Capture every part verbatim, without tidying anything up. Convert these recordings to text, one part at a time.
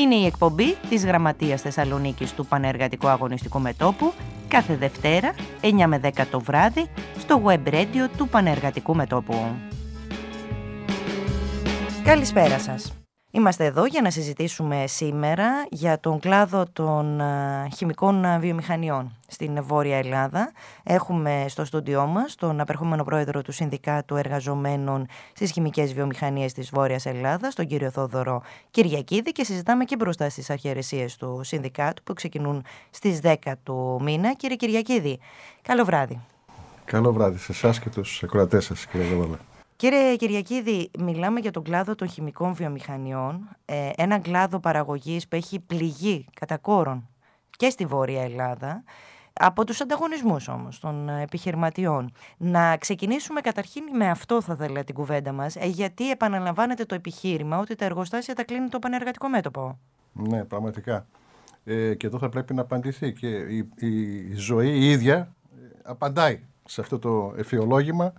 Είναι η εκπομπή της Γραμματείας Θεσσαλονίκης του Πανεργατικού Αγωνιστικού Μετώπου κάθε Δευτέρα, εννιά με δέκα το βράδυ, στο web radio του Πανεργατικού Μετώπου. Καλησπέρα σας. Είμαστε εδώ για να συζητήσουμε σήμερα για τον κλάδο των χημικών βιομηχανιών στην Βόρεια Ελλάδα. Έχουμε στο στούντιό μας τον απερχόμενο πρόεδρο του Συνδικάτου Εργαζομένων στις Χημικές Βιομηχανίες της Βόρειας Ελλάδας, τον κύριο Θόδωρο Κυριακίδη, και συζητάμε και μπροστά στις αρχιερεσίες του Συνδικάτου που ξεκινούν στις δέκα του μήνα. Κύριε Κυριακίδη, καλό βράδυ. Καλό βράδυ σε εσάς και τους ακροατές σας, κύριε Δαβάλα. Κύριε Κυριακίδη, μιλάμε για τον κλάδο των χημικών βιομηχανιών, ε, έναν κλάδο παραγωγής που έχει πληγεί κατά κόρον και στη Βόρεια Ελλάδα, από τους ανταγωνισμούς όμως των επιχειρηματιών. Να ξεκινήσουμε καταρχήν με αυτό, θα ήθελα, την κουβέντα μας, ε, γιατί επαναλαμβάνεται το επιχείρημα ότι τα εργοστάσια τα κλείνει το Πανεργατικό Μέτωπο. Ναι, πραγματικά. Ε, και εδώ θα πρέπει να απαντηθεί και η, η ζωή η ίδια απαντάει σε αυτό το εφιολόγημα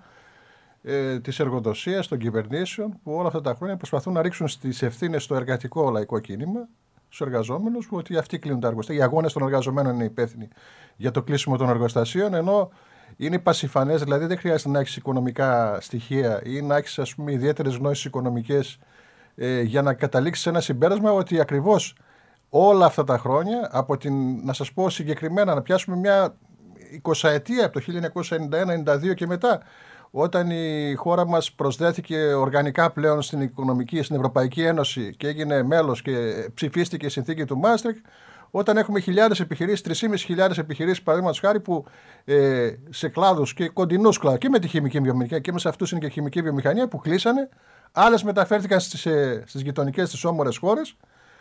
Ε, της εργοδοσίας, των κυβερνήσεων, που όλα αυτά τα χρόνια προσπαθούν να ρίξουν στις ευθύνες στο εργατικό λαϊκό κίνημα, στους εργαζόμενους, που ότι αυτοί κλείνουν τα εργοστάσια. Οι αγώνες των εργαζομένων είναι υπεύθυνοι για το κλείσιμο των εργοστασίων, ενώ είναι πασιφανές, δηλαδή δεν χρειάζεται να έχεις οικονομικά στοιχεία ή να έχεις, ας πούμε, ιδιαίτερες γνώσεις οικονομικές ε, για να καταλήξεις σε ένα συμπέρασμα ότι ακριβώς όλα αυτά τα χρόνια, από την, να σας πω συγκεκριμένα, να πιάσουμε μια εικοσαετία από το χίλια εννιακόσια ενενήντα ένα ενενήντα δύο και μετά, όταν η χώρα μας προσδέθηκε οργανικά πλέον στην οικονομική, στην Ευρωπαϊκή Ένωση και έγινε μέλος και ψηφίστηκε η συνθήκη του Μάστριχτ, όταν έχουμε χιλιάδες επιχειρήσεις, τρεις χιλιάδες πεντακόσιες επιχειρήσεις, παραδείγματος χάρη, που ε, σε κλάδους και κοντινούς κλάδους, και με τη χημική βιομηχανία και με σε αυτούς είναι και η χημική βιομηχανία, που κλείσανε, άλλες μεταφέρθηκαν στις, ε, στις γειτονικές, στις όμορες χώρες,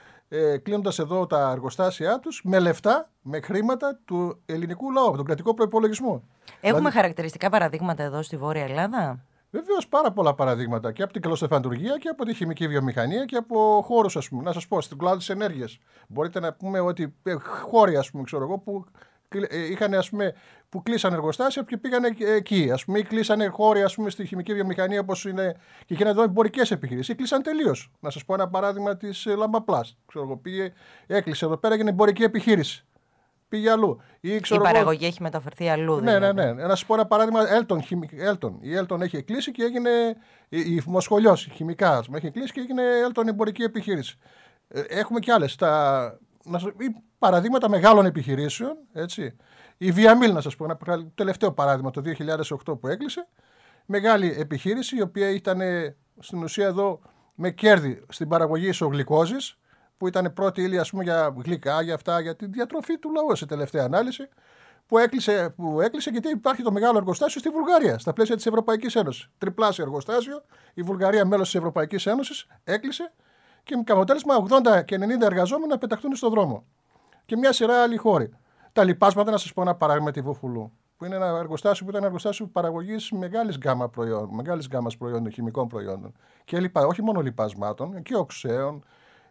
ε, κλείνοντας εδώ τα εργοστάσια τους με λεφτά, με χρήματα του ελληνικού λαού, από τον κρατικό προϋπολογισμό. Έχουμε δηλαδή, χαρακτηριστικά παραδείγματα εδώ στη Βόρεια Ελλάδα. Βεβαίως, πάρα πολλά παραδείγματα και από την κλωστεφαντουργία και από τη χημική βιομηχανία και από χώρους, ας πούμε. Να σας πω, στην κλάδο της ενέργειας. Μπορείτε να πούμε ότι χώροι, ας πούμε, ξέρω εγώ, που, είχαν, ας πούμε, που κλείσαν εργοστάσια και πήγαν εκεί. Ας πούμε, ή κλείσανε χώροι, ας πούμε, στη χημική βιομηχανία, όπως είναι και γίνανε εδώ εμπορικές επιχειρήσεις. Ή κλείσαν τελείως. Να σας πω ένα παράδειγμα της Λαμπαπλάς. Ξέρω εγώ, πήγε, έκλεισε εδώ πέρα, έγινε εμπορική επιχείρηση. Πήγε αλλού. Ή, ξέρω, η παραγωγή εγώ, έχει μεταφερθεί αλλού. Ναι, δηλαδή. ναι, ναι. Να σας πω ένα παράδειγμα. Elton, Elton. Η Elton έχει κλείσει και έγινε. Η, η Μοσχολιός, η χημικά, ας πούμε, έχει κλείσει και έγινε Elton εμπορική επιχείρηση. Ε, έχουμε κι άλλες. Τα, να σας, παραδείγματα μεγάλων επιχειρήσεων. Έτσι. Η Βιαμίλ, να σας πω ένα τελευταίο παράδειγμα, το δύο χιλιάδες οκτώ που έκλεισε. Μεγάλη επιχείρηση, η οποία ήταν στην ουσία εδώ με κέρδη στην παραγωγή ισογλυκόζης, που ήταν πρώτη ύλη, ας πούμε, για γλυκά, για αυτά, για τη διατροφή του λαού σε τελευταία ανάλυση, που έκλεισε, που έκλεισε γιατί υπάρχει το μεγάλο εργοστάσιο στη Βουλγαρία, στα πλαίσια της Ευρωπαϊκής Ένωσης. Τριπλάσιο εργοστάσιο, η Βουλγαρία μέλος της Ευρωπαϊκής Ένωσης, έκλεισε και με αποτέλεσμα ογδόντα και ενενήντα εργαζόμενοι να πεταχτούν στον δρόμο. Και μια σειρά άλλοι χώροι. Τα λοιπάσματα, να σας πω ένα παράδειγμα, τη Βουφουλού, που είναι ένα εργοστάσιο που ήταν ένα εργοστάσιο παραγωγής μεγάλης γκάμα προϊόντων, μεγάλης γκάμας προϊόντων, χημικών προϊόντων. Και λοιπά, όχι μόνο λοιπάσματων, και οξέων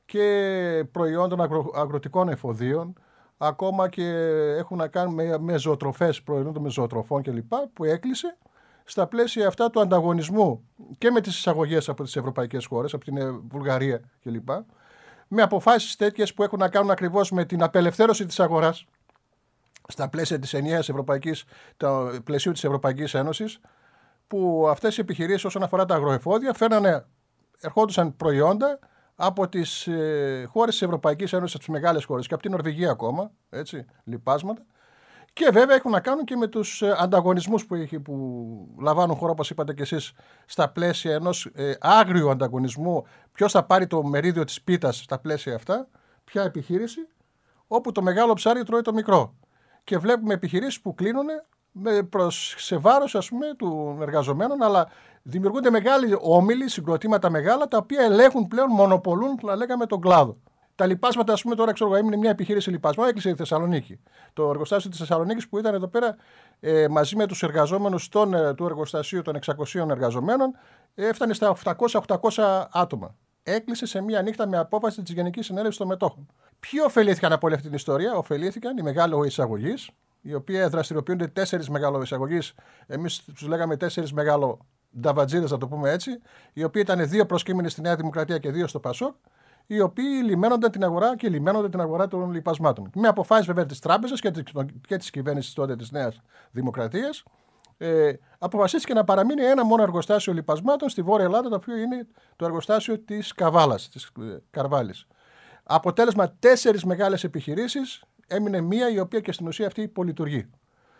και προϊόντων αγρο, αγροτικών εφοδίων, ακόμα και έχουν να κάνουν με, με ζωοτροφές, προϊόντων με ζωοτροφών κλπ. Που έκλεισε στα πλαίσια αυτά του ανταγωνισμού και με τις εισαγωγές από τις ευρωπαϊκές χώρες, από την Βουλγαρία κλπ. Με αποφάσεις τέτοιες που έχουν να κάνουν ακριβώς με την απελευθέρωση της αγοράς στα πλαίσια της ενιαίας ευρωπαϊκής, το πλαισίου της Ευρωπαϊκής Ένωσης, που αυτές οι επιχειρήσεις όσον αφορά τα αγροεφόδια φέρνανε, ερχόντουσαν προϊόντα από τις ε, χώρες της Ευρωπαϊκής Ένωσης, από τις μεγάλες χώρες και από την Νορβηγία ακόμα, έτσι, λοιπάσματα. Και βέβαια έχουν να κάνουν και με τους ε, ανταγωνισμούς που, έχει, που λαμβάνουν χώρα, όπως είπατε και εσείς, στα πλαίσια ενός ε, άγριου ανταγωνισμού. Ποιος θα πάρει το μερίδιο της πίτας στα πλαίσια αυτά, ποια επιχείρηση, όπου το μεγάλο ψάρι τρώει το μικρό. Και βλέπουμε επιχειρήσεις που κλείνουν προς, σε βάρος, ας πούμε, των εργαζομένων, αλλά δημιουργούνται μεγάλοι όμιλοι, συγκροτήματα μεγάλα, τα οποία ελέγχουν πλέον, μονοπολούν, θα λέγαμε, τον κλάδο. Τα λοιπάσματα, ας πούμε, τώρα ξέρω εγώ, έμεινε μια επιχείρηση λοιπάσμα, έκλεισε η Θεσσαλονίκη. Το εργοστάσιο της Θεσσαλονίκης που ήταν εδώ πέρα ε, μαζί με τους εργαζόμενους των, ε, του εργοστασίου των εξακοσίων εργαζομένων, ε, έφτανε στα οχτακόσια οχτακόσια άτομα. Έκλεισε σε μία νύχτα με απόφαση της Γενικής Συνέλευσης των Μετόχων. Ποιοι ωφελήθηκαν από όλη αυτή την ιστορία? Ωφελήθηκαν οι μεγαλοεισαγωγείς, οι οποίοι δραστηριοποιούνται τέσσερις μεγαλοεισαγωγείς. Εμείς τους λέγαμε τέσσερις μεγαλο νταβατζίδες, να το πούμε έτσι, οι οποίοι ήταν δύο προσκύμενοι στη Νέα Δημοκρατία και δύο στο Πασόκ, οι οποίοι λιμένονται την αγορά και λιμένονται την αγορά των λιπασμάτων. Με αποφάσεις βέβαια της τράπεζας και της, και της κυβέρνησης τότε της Νέας Δημοκρατίας, ε, αποφασίστηκε να παραμείνει ένα μόνο εργοστάσιο λιπασμάτων στη Βόρεια Ελλάδα, το οποίο είναι το εργοστάσιο της Καβάλας, της ε, Καρβάλης. Αποτέλεσμα, τέσσερις μεγάλες επιχειρήσεις, έμεινε μία η οποία και στην ουσία αυτή υπολειτουργεί.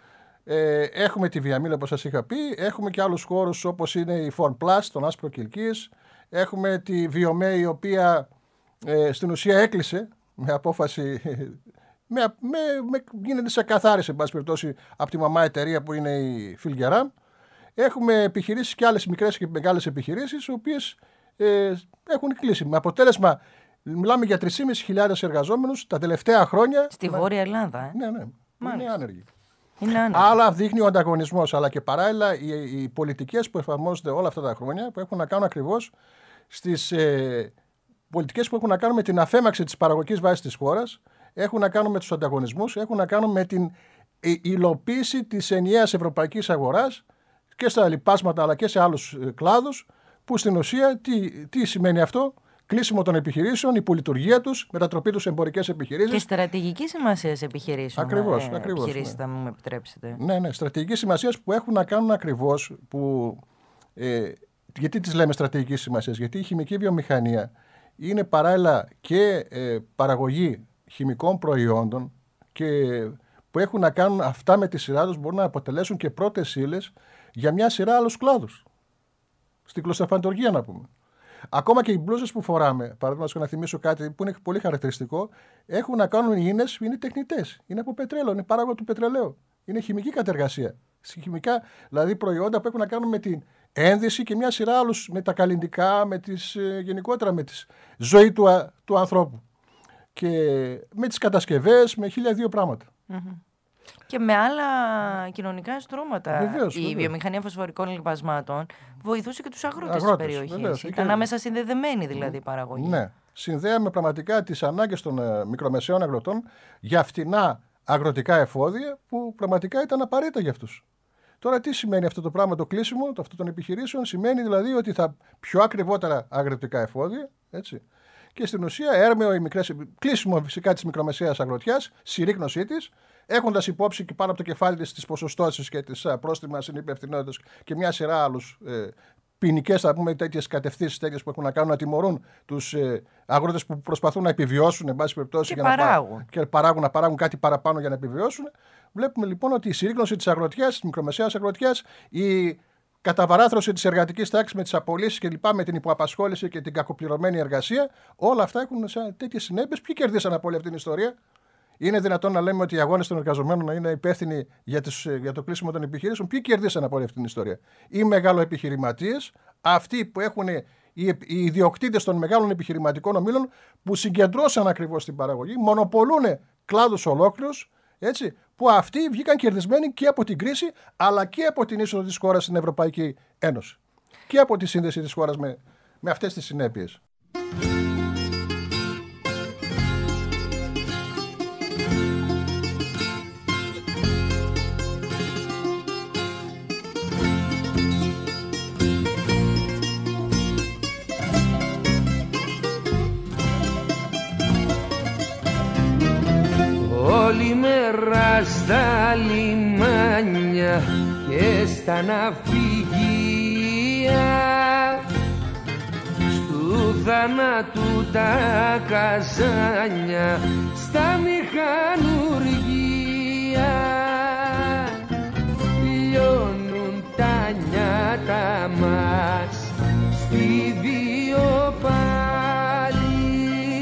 Ε, έχουμε τη Βιαμίλα, όπως σας είχα πει, έχουμε και άλλους χώρους όπως είναι η Form τον Άσπρο Κιλκής, έχουμε τη Βιομέ η οποία ε, στην ουσία έκλεισε με απόφαση, με, με, με, γίνεται σε καθάριση, εν πάση περιπτώσει, από τη μαμά εταιρεία που είναι η Φιλγεράμ. Έχουμε επιχειρήσεις και άλλες μικρές και μεγάλες επιχειρήσεις, οι οποίες ε, έχουν κλείσει. Με αποτέλεσμα, μιλάμε για τρεις χιλιάδες πεντακόσιους εργαζόμενους τα τελευταία χρόνια. Στη Βόρεια Ελλάδα, ε. Ναι, ναι, Μάλιστα. είναι άνεργοι. Είναι άνεργοι. Άλλα δείχνει ο ανταγωνισμός, αλλά και παράλληλα οι, οι πολιτικές που εφαρμόζονται όλα αυτά τα χρόνια, που έχουν να κάνουν ακριβώς στις ε, πολιτικές που έχουν να κάνουν με την αφέμαξη της παραγωγικής βάσης της χώρας, έχουν να κάνουν με τους ανταγωνισμούς, έχουν να κάνουν με την υλοποίηση της ενιαίας ευρωπαϊκής αγοράς και στα λιπάσματα αλλά και σε άλλους κλάδους, που στην ουσία τι, τι σημαίνει αυτό? Κλείσιμο των επιχειρήσεων, υπολειτουργία τους, μετατροπή τους σε εμπορικές επιχειρήσεις. Και στρατηγική σημασία επιχειρήσεων. Ακριβώς, ε, ακριβώς. Επιχειρήσεις, ναι. Θα μου επιτρέψετε. Ναι, ναι, στρατηγική σημασία που έχουν να κάνουν ακριβώς. Που, ε, γιατί τις λέμε στρατηγική σημασία? Γιατί η χημική βιομηχανία είναι παράλληλα και ε, παραγωγή χημικών προϊόντων και που έχουν να κάνουν αυτά με τη σειρά τους, μπορούν να αποτελέσουν και πρώτες ύλες για μια σειρά άλλους κλάδους. Στην κλωσταφαντουργία, να πούμε. Ακόμα και οι μπλούζες που φοράμε, παραδείγματος, να θυμίσω κάτι που είναι πολύ χαρακτηριστικό, έχουν να κάνουν οι ίνες, είναι τεχνητές. Είναι από πετρέλαιο, είναι παράγωγο του πετρελαίου. Είναι χημική κατεργασία. Χημικά, δηλαδή προϊόντα που έχουν να κάνουν με την ένδυση και μια σειρά άλλους, με τα καλλυντικά, με τις, γενικότερα με τη ζωή του, του ανθρώπου. Και με τις κατασκευές, με χίλια δύο πράγματα. Mm-hmm. Και με άλλα κοινωνικά στρώματα. Βεβαίως, η βεβαίως. βιομηχανία φωσφορικών λιπασμάτων βοηθούσε και τους αγρότες, αγρότες της περιοχής. Βεβαίως. Ήταν και... άμεσα συνδεδεμένη δηλαδή η παραγωγή. Ναι. Συνδέαμε πραγματικά τις ανάγκες των uh, μικρομεσαίων αγροτών για φτηνά αγροτικά εφόδια που πραγματικά ήταν απαραίτητα για αυτούς. Τώρα τι σημαίνει αυτό το πράγμα, το κλείσιμο αυτό των επιχειρήσεων? Σημαίνει δηλαδή ότι θα πιο ακριβότερα αγροτικά εφόδια, έτσι. Και στην ουσία έρμεο οι μικρές, κλείσιμο φυσικά της μικρομεσαίας αγροτιάς, συρρίκνωσή της, έχοντας υπόψη και πάνω από το κεφάλι της τις ποσοστώσεις και τις πρόστιμα συνυπευθυνότητας και μια σειρά άλλους ε, ποινικές, θα πούμε, τέτοιες κατευθύνσεις τέτοιες που έχουν να κάνουν να τιμωρούν τους ε, αγρότες που προσπαθούν να επιβιώσουν, εν πάση περιπτώσει, και, για παράγουν. Να, και παράγουν, να παράγουν κάτι παραπάνω για να επιβιώσουν. Βλέπουμε λοιπόν ότι η συρρίκνωση της αγροτιάς, της μικρομεσαίας αγροτιάς, η καταβαράθρωση της εργατικής τάξης με τις απολύσεις και λοιπά, με την υποαπασχόληση και την κακοπληρωμένη εργασία, όλα αυτά έχουν τέτοιες συνέπειες. Ποιοι κερδίσαν από όλη αυτή την ιστορία? Είναι δυνατόν να λέμε ότι οι αγώνες των εργαζομένων να είναι υπεύθυνοι για, τις, για το κλείσιμο των επιχειρήσεων? Ποιοι κερδίσαν από όλη αυτή την ιστορία? Οι μεγαλοεπιχειρηματίες, αυτοί που έχουν οι, οι ιδιοκτήτες των μεγάλων επιχειρηματικών ομίλων, που συγκεντρώσαν ακριβώς την παραγωγή, μονοπολούν κλάδους ολόκληρους, έτσι, που αυτοί βγήκαν κερδισμένοι και από την κρίση, αλλά και από την είσοδο της χώρας στην Ευρωπαϊκή Ένωση. Και από τη σύνδεση της χώρας με, με αυτές τις συνέπειες. Όλη μέρα στα λιμάνια και στα ναυπηγεία, στου θανάτου τα καζάνια, στα μηχανουργία, λιώνουν τα νιάτα μας στη βιοπάλη,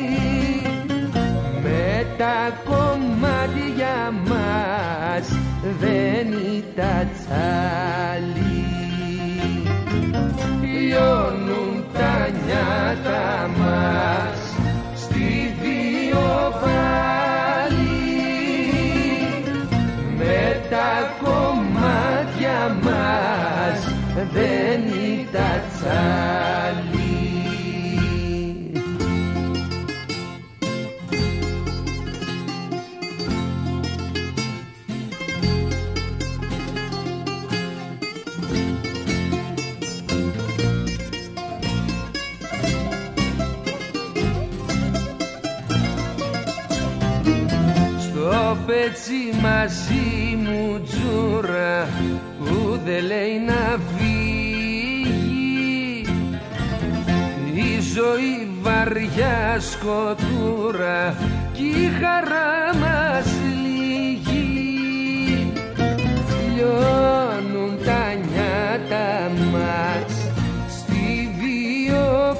με τα κομμάτια μας δένει τα τσάλι, λιώνουν τα νιάτα μας στη βιοπάλη, με τα κομμάτια μας δένει τα τσάλι. πετσί μαζί μου τζούρα που δεν λέει να φύγει, η ζωή βαριά σκοτούρα κι η χαρά μας λίγη. Λιώνουν τα νιάτα μας στη βίο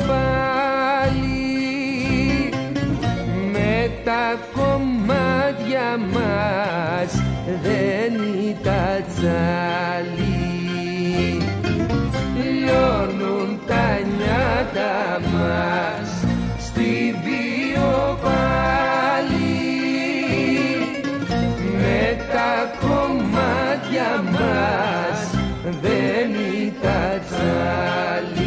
πάλι, με τα κομμάτια μας δένει τα τσάλι. Λιώνουν τα νιάτα μας στη βίο πάλι, με τα κομμάτια μας δένει τα τσάλι.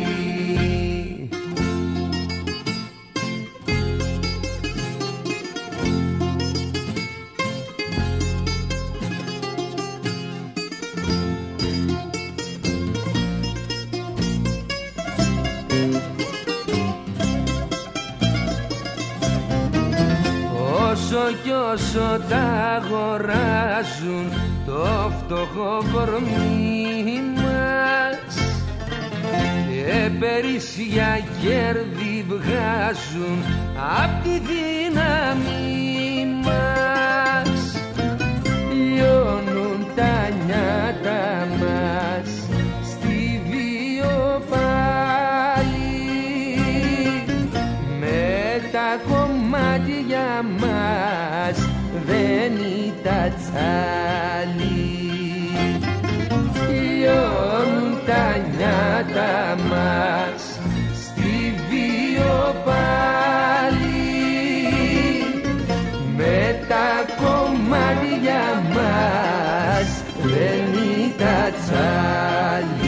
Όσο κι όσο τα αγοράζουν το φτωχό κορμί μας και περισσιά κέρδη βγάζουν απ' τη δύναμη μας, λιώνουν τα νιάτα μας στη βίο πάλι, με τα κομμάτια μας δένει τα τσάλι. Λιώνουν τα νιάτα μας στη βίο πάλι, με τα κομμάτια μας δένει τα τσάλι.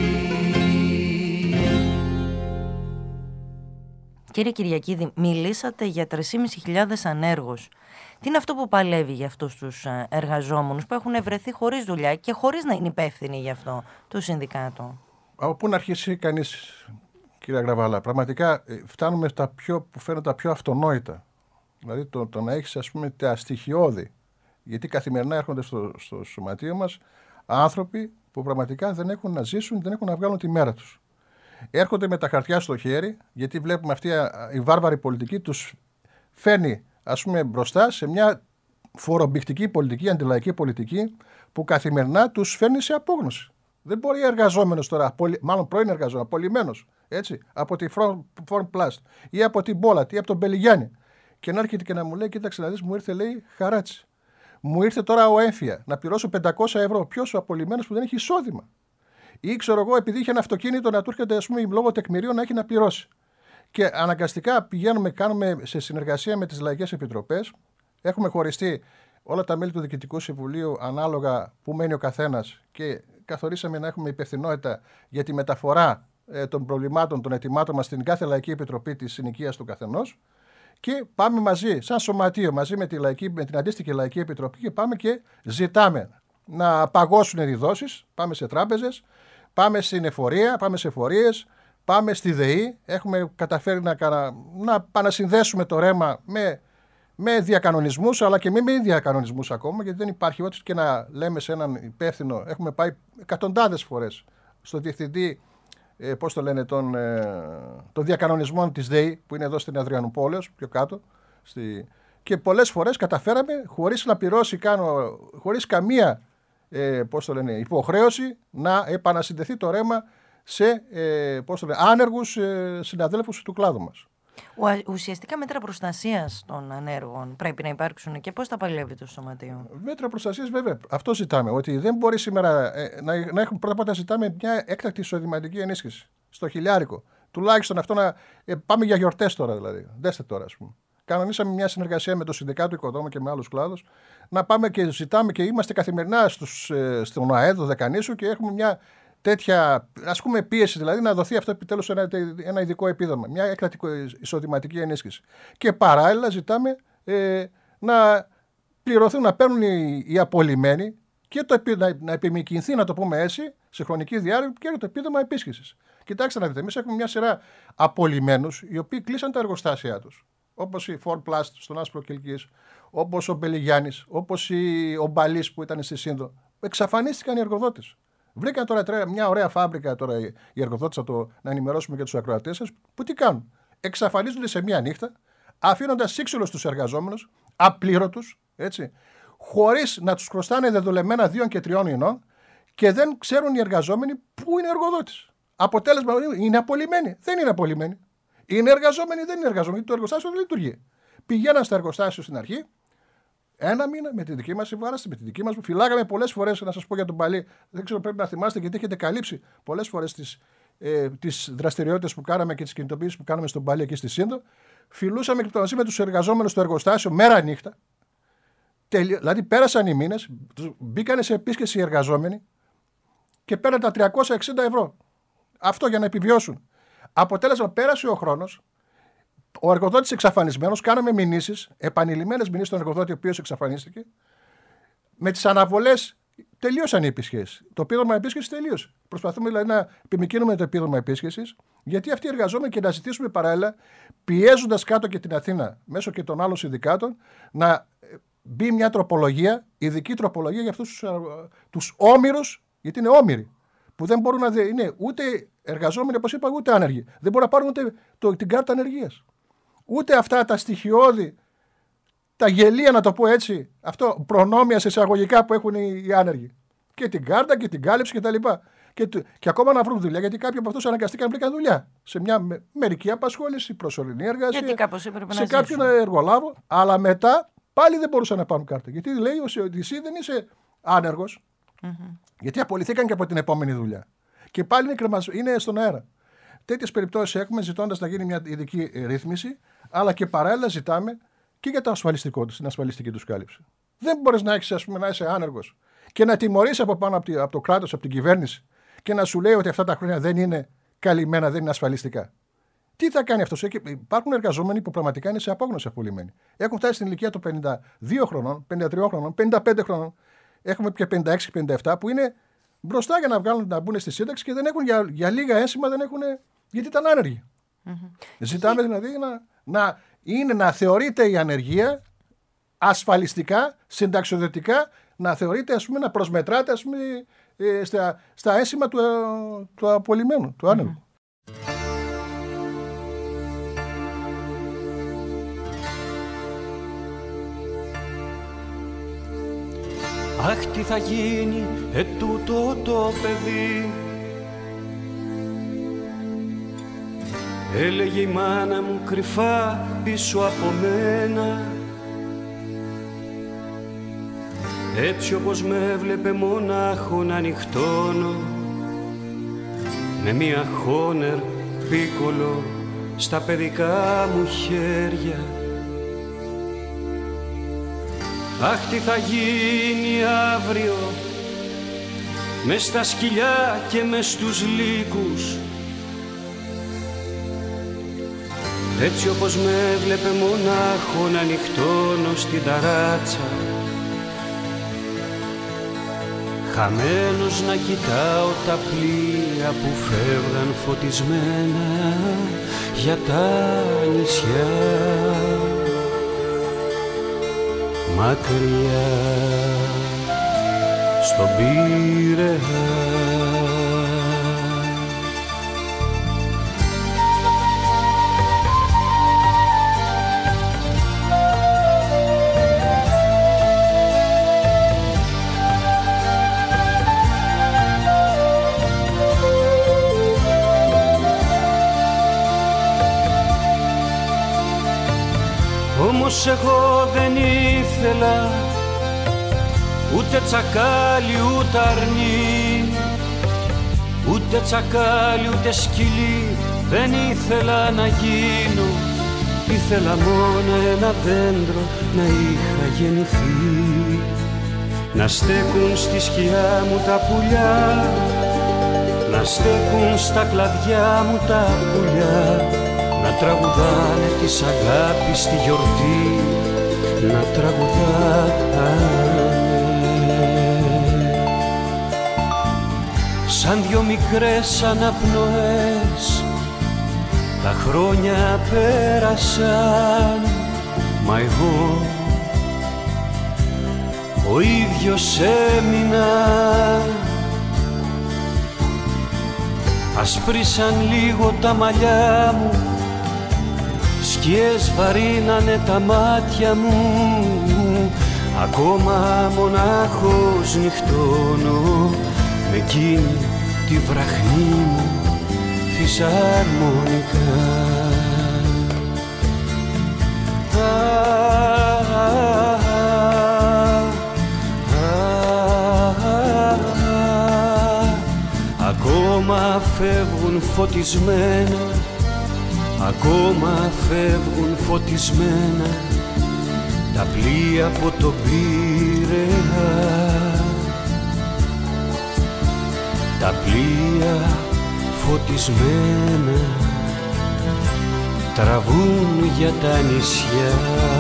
Κύριε Κυριακίδη, μιλήσατε για τρεις χιλιάδες πεντακόσιους ανέργους. Τι είναι αυτό που παλεύει για αυτούς τους εργαζόμενους που έχουν βρεθεί χωρίς δουλειά και χωρίς να είναι υπεύθυνοι γι' αυτό το συνδικάτο? Από πού να αρχίσει κανείς, κύριε Γραβάλα? Πραγματικά φτάνουμε στα πιο, που φαίνονται τα πιο αυτονόητα. Δηλαδή το, το να έχεις, ας πούμε, τα στοιχειώδη. Γιατί καθημερινά έρχονται στο, στο σωματείο μας άνθρωποι που πραγματικά δεν έχουν να ζήσουν, δεν έχουν να βγάλουν τη μέρα τους. Έρχονται με τα χαρτιά στο χέρι, γιατί βλέπουμε αυτή η βάρβαρη πολιτική τους φέρνει, ας πούμε, μπροστά σε μια φορομπηχτική πολιτική, αντιλαϊκή πολιτική, που καθημερινά τους φέρνει σε απόγνωση. Δεν μπορεί εργαζόμενος τώρα, μάλλον πρώην εργαζόμενος, απολυμμένος, έτσι, από τη Form Plast ή από την Μπόλατ ή από τον Μπελιγιάννη, και να έρχεται και να μου λέει: κοίταξε να δεις, μου ήρθε, λέει, χαράτσι. Μου ήρθε τώρα ο έμφυα να πληρώσω πεντακόσια ευρώ. Ποιος ο απολυμμένος που δεν έχει εισόδημα? Ή ξέρω εγώ, επειδή είχε ένα αυτοκίνητο να του έρχεται, ας πούμε, λόγω τεκμηρίου να έχει να πληρώσει. Και αναγκαστικά πηγαίνουμε, κάνουμε σε συνεργασία με τις λαϊκές επιτροπές. Έχουμε χωριστεί όλα τα μέλη του Διοικητικού Συμβουλίου ανάλογα που μένει ο καθένας και καθορίσαμε να έχουμε υπευθυνότητα για τη μεταφορά ε, των προβλημάτων, των αιτημάτων μας στην κάθε λαϊκή επιτροπή της συνοικίας του καθενός. Και πάμε μαζί, σαν σωματείο, μαζί με, τη λαϊκή, με την αντίστοιχη λαϊκή επιτροπή, και πάμε και ζητάμε να παγώσουν οι δόσεις. Πάμε σε τράπεζες, πάμε στην εφορία, πάμε σε εφορίες, πάμε στη ΔΕΗ. Έχουμε καταφέρει να, να επανασυνδέσουμε το ρέμα με, με διακανονισμούς, αλλά και μη με διακανονισμούς ακόμα, γιατί δεν υπάρχει ό,τι και να λέμε σε έναν υπεύθυνο. Έχουμε πάει εκατοντάδες φορές στο διευθυντή, ε, πώς το λένε, των, ε, των διακανονισμών της ΔΕΗ, που είναι εδώ στην Αδριανουπόλεως, πιο κάτω. Στη... Και πολλές φορές καταφέραμε, χωρίς να πληρώσει, κάνω, χωρίς καμία ε, πώς το λένε, υποχρέωση, να επανασυνδεθεί το ρέμα σε ε, πώς το λένε, άνεργους ε, συναδέλφους του κλάδου μας. Ουσιαστικά μέτρα προστασίας των ανέργων πρέπει να υπάρξουν, και πώς τα παλεύει το Σωματείο? Μέτρα προστασίας, βέβαια. Αυτό ζητάμε. Ότι δεν μπορεί σήμερα ε, να, να έχουμε, πρώτα απ' όλα ζητάμε μια έκτακτη εισοδηματική ενίσχυση στο χιλιάρικο. Τουλάχιστον αυτό να. Ε, πάμε για γιορτές τώρα δηλαδή. Δέστε τώρα, ας πούμε. Κανονίσαμε μια συνεργασία με το Συνδικάτο Οικοδόμων και με άλλους κλάδους. Να πάμε και ζητάμε, και είμαστε καθημερινά στους, ε, στον ΑΕΔ, το Δεκανήσου, και έχουμε μια τέτοια, ας πούμε, πίεση, δηλαδή να δοθεί αυτό επιτέλους ένα, ένα ειδικό επίδομα, μια έκτακτη εισοδηματική ενίσχυση. Και παράλληλα ζητάμε ε, να πληρωθούν, να παίρνουν οι, οι απολυμμένοι και το, να, να επιμηκυνθεί, να το πούμε έτσι, σε χρονική διάρκεια, και το επίδομα επίσκεψης. Κοιτάξτε να δείτε, εμείς έχουμε μια σειρά απολυμμένους οι οποίοι κλείσαν τα εργοστάσια τους. όπως η Ford Plast στον Άσπρο Κιλκής, όπως ο Μπελιγιάννης, όπως η... ο Μπαλής που ήταν στη Σύνδο. Εξαφανίστηκαν οι εργοδότες. Βρήκαν τώρα μια ωραία φάμπρικα τώρα οι εργοδότες, να, το... να ενημερώσουμε και τους ακροατές σας, που τι κάνουν. Εξαφανίζονται σε μια νύχτα, αφήνοντας σύξυλο στους εργαζόμενους, απλήρωτους, έτσι, χωρίς να τους χρωστάνε δεδουλεμένα δύο και τριών μηνών και δεν ξέρουν οι εργαζόμενοι πού είναι εργοδότης. Αποτέλεσμα είναι απολυμμένοι. Δεν είναι απολυμμένοι. Είναι εργαζόμενοι, δεν είναι εργαζόμενοι. Το εργοστάσιο δεν λειτουργεί. Πηγαίναν στα εργοστάσια στην αρχή, ένα μήνα με τη δική μας συμβάραση, με τη δική μας. Φυλάγαμε πολλές φορές, να σας πω για τον Παλί, δεν ξέρω, πρέπει να θυμάστε γιατί έχετε καλύψει πολλές φορές τις, ε, τις δραστηριότητες που κάναμε και τις κινητοποιήσεις που κάναμε στον Παλί εκεί στη Σύνδο. Φιλούσαμε και μαζί με τους εργαζόμενους στο εργοστάσιο μέρα νύχτα. Τελει... Δηλαδή πέρασαν οι μήνες, μπήκανε σε επίσκεψη οι εργαζόμενοι και πέραν τα τριακόσια εξήντα ευρώ. Αυτό για να επιβιώσουν. Αποτέλεσμα, πέρασε ο χρόνος, ο εργοδότης εξαφανισμένος, κάναμε μηνύσεις, επανειλημμένες μηνύσεις στον εργοδότη ο οποίος εξαφανίστηκε. Με τις αναβολές τελείωσαν οι επίσκεψεις. Το επίδομα επίσκεψης τελείωσε. Προσπαθούμε δηλαδή να επιμικρύνουμε το επίδομα επίσκεψης, γιατί αυτοί οι εργαζόμενοι και να ζητήσουμε παράλληλα, πιέζοντας κάτω και την Αθήνα μέσω και των άλλων συνδικάτων, να μπει μια τροπολογία, ειδική τροπολογία για αυτούς τους όμηρους, γιατί είναι όμηροι, που δεν μπορούν να δει, είναι ούτε εργαζόμενοι, όπως είπα, ούτε άνεργοι. Δεν μπορούν να πάρουν ούτε το, την κάρτα ανεργίας. Ούτε αυτά τα στοιχειώδη, τα γελία, να το πω έτσι, αυτό προνόμια σε εισαγωγικά που έχουν οι, οι άνεργοι. Και την κάρτα και την κάλυψη κτλ. Και, και, και ακόμα να βρουν δουλειά, γιατί κάποιοι από αυτούς αναγκαστήκαν να βρήκαν δουλειά. Σε μια με, μερική απασχόληση, προσωρινή εργασία. Γιατί κάπως έπρεπε σε να κάποιον εργολάβο, αλλά μετά πάλι δεν μπορούσαν να πάρουν κάρτα. Γιατί λέει ότι εσύ δεν είσαι άνεργος. Mm-hmm. Γιατί απολυθήκαν και από την επόμενη δουλειά. Και πάλι είναι, κρεμασ... είναι στον αέρα. Τέτοιες περιπτώσεις έχουμε, ζητώντας να γίνει μια ειδική ρύθμιση, αλλά και παράλληλα ζητάμε και για το ασφαλιστικό τους, την ασφαλιστική τους κάλυψη. Δεν μπορείς να, έχεις, ας πούμε, να είσαι άνεργος και να τιμωρείς από πάνω από, τη... από το κράτος, από την κυβέρνηση και να σου λέει ότι αυτά τα χρόνια δεν είναι καλυμμένα, δεν είναι ασφαλιστικά. Τι θα κάνει αυτός? Υπάρχουν εργαζόμενοι που πραγματικά είναι σε απόγνωση απολυμμένοι. Έχουν φτάσει στην ηλικία των πενήντα δύο χρονών, πενήντα τρία χρονών, πενήντα πέντε χρονών. Έχουμε και πενήντα έξι πενήντα επτά που είναι μπροστά για να, βγάλουν, να μπουν στη σύνταξη και δεν έχουν για, για λίγα ένσημα, δεν έχουν, γιατί ήταν άνεργοι. Mm-hmm. Ζητάμε δηλαδή να, να, είναι, να θεωρείται η ανεργία ασφαλιστικά, συνταξιοδοτικά, να θεωρείται, ας πούμε, να προσμετράται, ας πούμε, ε, στα, στα ένσημα του, ε, του απολυμμένου, του άνεργου. Mm-hmm. Αχ, τι θα γίνει ετούτο το παιδί, έλεγε η μάνα μου κρυφά πίσω από μένα. Έτσι όπως με έβλεπε μονάχο να νυχτώνω, με μία χόνερ πίκολο στα παιδικά μου χέρια. Αχ, τι θα γίνει αύριο μες στα σκυλιά και μες στους λύκους, έτσι όπως με έβλεπε μονάχο να νυχτώνω στην ταράτσα, χαμένος να κοιτάω τα πλοία που φεύγαν φωτισμένα για τα νησιά μακριά στον Πειραιά. Όμως εγώ δεν ήθελα ούτε τσακάλι ούτε αρνί, ούτε τσακάλι ούτε σκυλί δεν ήθελα να γίνω. Ήθελα μόνο ένα δέντρο να είχα γεννηθεί, να στέκουν στη σκιά μου τα πουλιά, να στέκουν στα κλαδιά μου τα πουλιά, να τραγουδάνε της αγάπης στη γιορτή, να τραγουδάνε σαν δυο μικρές αναπνοές Τα χρόνια πέρασαν, μα εγώ ο ίδιος έμεινα. Ασπρίσαν λίγο τα μαλλιά μου, σκιές βαρύνανε τα μάτια μου. Ακόμα μονάχος νυχτώνω με εκείνη τη βραχνή μου φυσαρμονικά. Ακόμα φεύγουν φωτισμένα, ακόμα φεύγουν φωτισμένα τα πλοία από το Πειραιά. Τα πλοία φωτισμένα τραβούν για τα νησιά.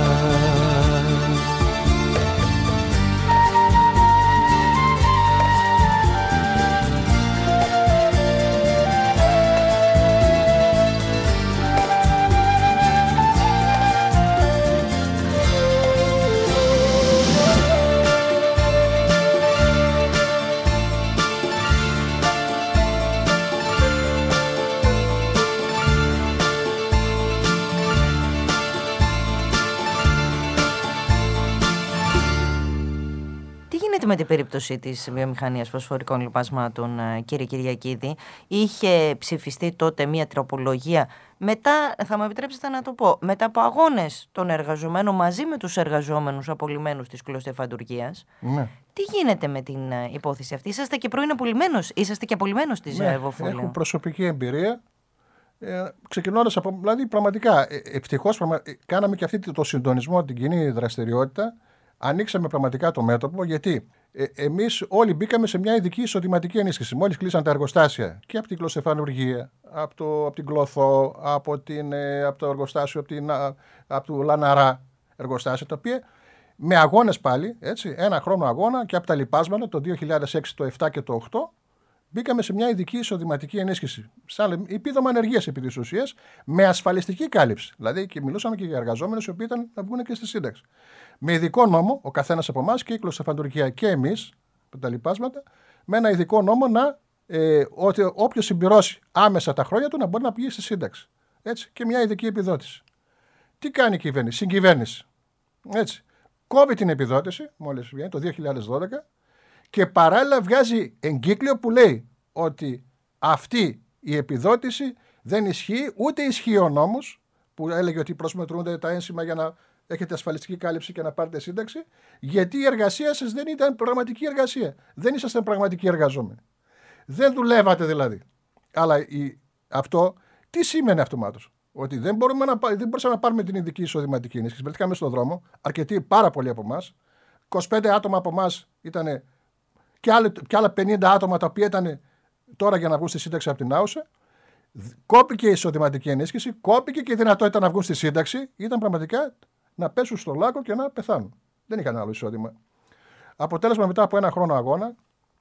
Με την περίπτωση της βιομηχανίας φωσφορικών λιπασμάτων, κύριε Κυριακίδη, είχε ψηφιστεί τότε μια τροπολογία μετά, θα μου επιτρέψετε να το πω, μετά από αγώνες των εργαζομένων μαζί με τους εργαζόμενους απολυμμένους της κλωστεφαντουργίας. Ναι. Τι γίνεται με την υπόθεση αυτή? Είσαστε και πρώην απολυμμένος, είσαστε και απολυμμένος της ναι, Βοφόλεο. Έχω προσωπική εμπειρία. Ε, ξεκινώντας από, δηλαδή πραγματικά, ε, ευτυχώς πραγμα, ε, κάναμε και αυτή το συντονισμό, την κοινή δραστηριότητα. Ανοίξαμε πραγματικά το μέτωπο, γιατί ε, εμείς όλοι μπήκαμε σε μια ειδική εισοδηματική ενίσχυση. Μόλις κλείσαν τα εργοστάσια και από την κλωστεφαντουργία, από, το, από την Κλωθό, από, την, ε, από το εργοστάσιο, από, την, από το Λαναρά εργοστάσια, τα οποία με αγώνες πάλι, έτσι, ένα χρόνο αγώνα και από τα λιπάσματα το δύο χιλιάδες έξι, το επτά και το οκτώ, μπήκαμε σε μια ειδική εισοδηματική ενίσχυση. Σαν επίδομα ανεργίας επί της ουσίας, με ασφαλιστική κάλυψη. Δηλαδή και μιλούσαμε και για εργαζόμενους οι οποίοι ήταν να βγουν και στη σύνταξη. Με ειδικό νόμο, ο καθένας από εμάς και η κλωστεφαντουργία και εμείς, τα λοιπάσματα, με ένα ειδικό νόμο να, ε, ότι όποιος συμπληρώσει άμεσα τα χρόνια του να μπορεί να πηγεί στη σύνταξη. Έτσι, και μια ειδική επιδότηση. Τι κάνει η κυβέρνηση, συγκυβέρνηση. Έτσι. Κόβει την επιδότηση, μόλις βγαίνει το δύο χιλιάδες δώδεκα, και παράλληλα βγάζει εγκύκλιο που λέει ότι αυτή η επιδότηση δεν ισχύει, ούτε ισχύει ο νόμος που έλεγε ότι προσμετρούνται τα ένσημα για να έχετε ασφαλιστική κάλυψη και να πάρετε σύνταξη, γιατί η εργασία σας δεν ήταν πραγματική εργασία. Δεν ήσασταν πραγματικοί εργαζόμενοι. Δεν δουλεύατε δηλαδή. Αλλά η, αυτό τι σήμαινε αυτομάτως? Ότι δεν, μπορούμε να, δεν μπορούσαμε να πάρουμε την ειδική εισοδηματική ενίσχυση. Βρεθήκαμε στον δρόμο, αρκετοί, πάρα πολλοί από εμάς. είκοσι πέντε άτομα από εμάς ήταν και, και άλλα πενήντα άτομα τα οποία ήταν τώρα για να βγουν στη σύνταξη από την Άουσα. Κόπηκε η εισοδηματική ενίσχυση, κόπηκε και η δυνατότητα να βγουν στη σύνταξη. Ήταν πραγματικά να πέσουν στο λάκκο και να πεθάνουν. Δεν είχαν άλλο εισόδημα. Αποτέλεσμα, μετά από ένα χρόνο αγώνα,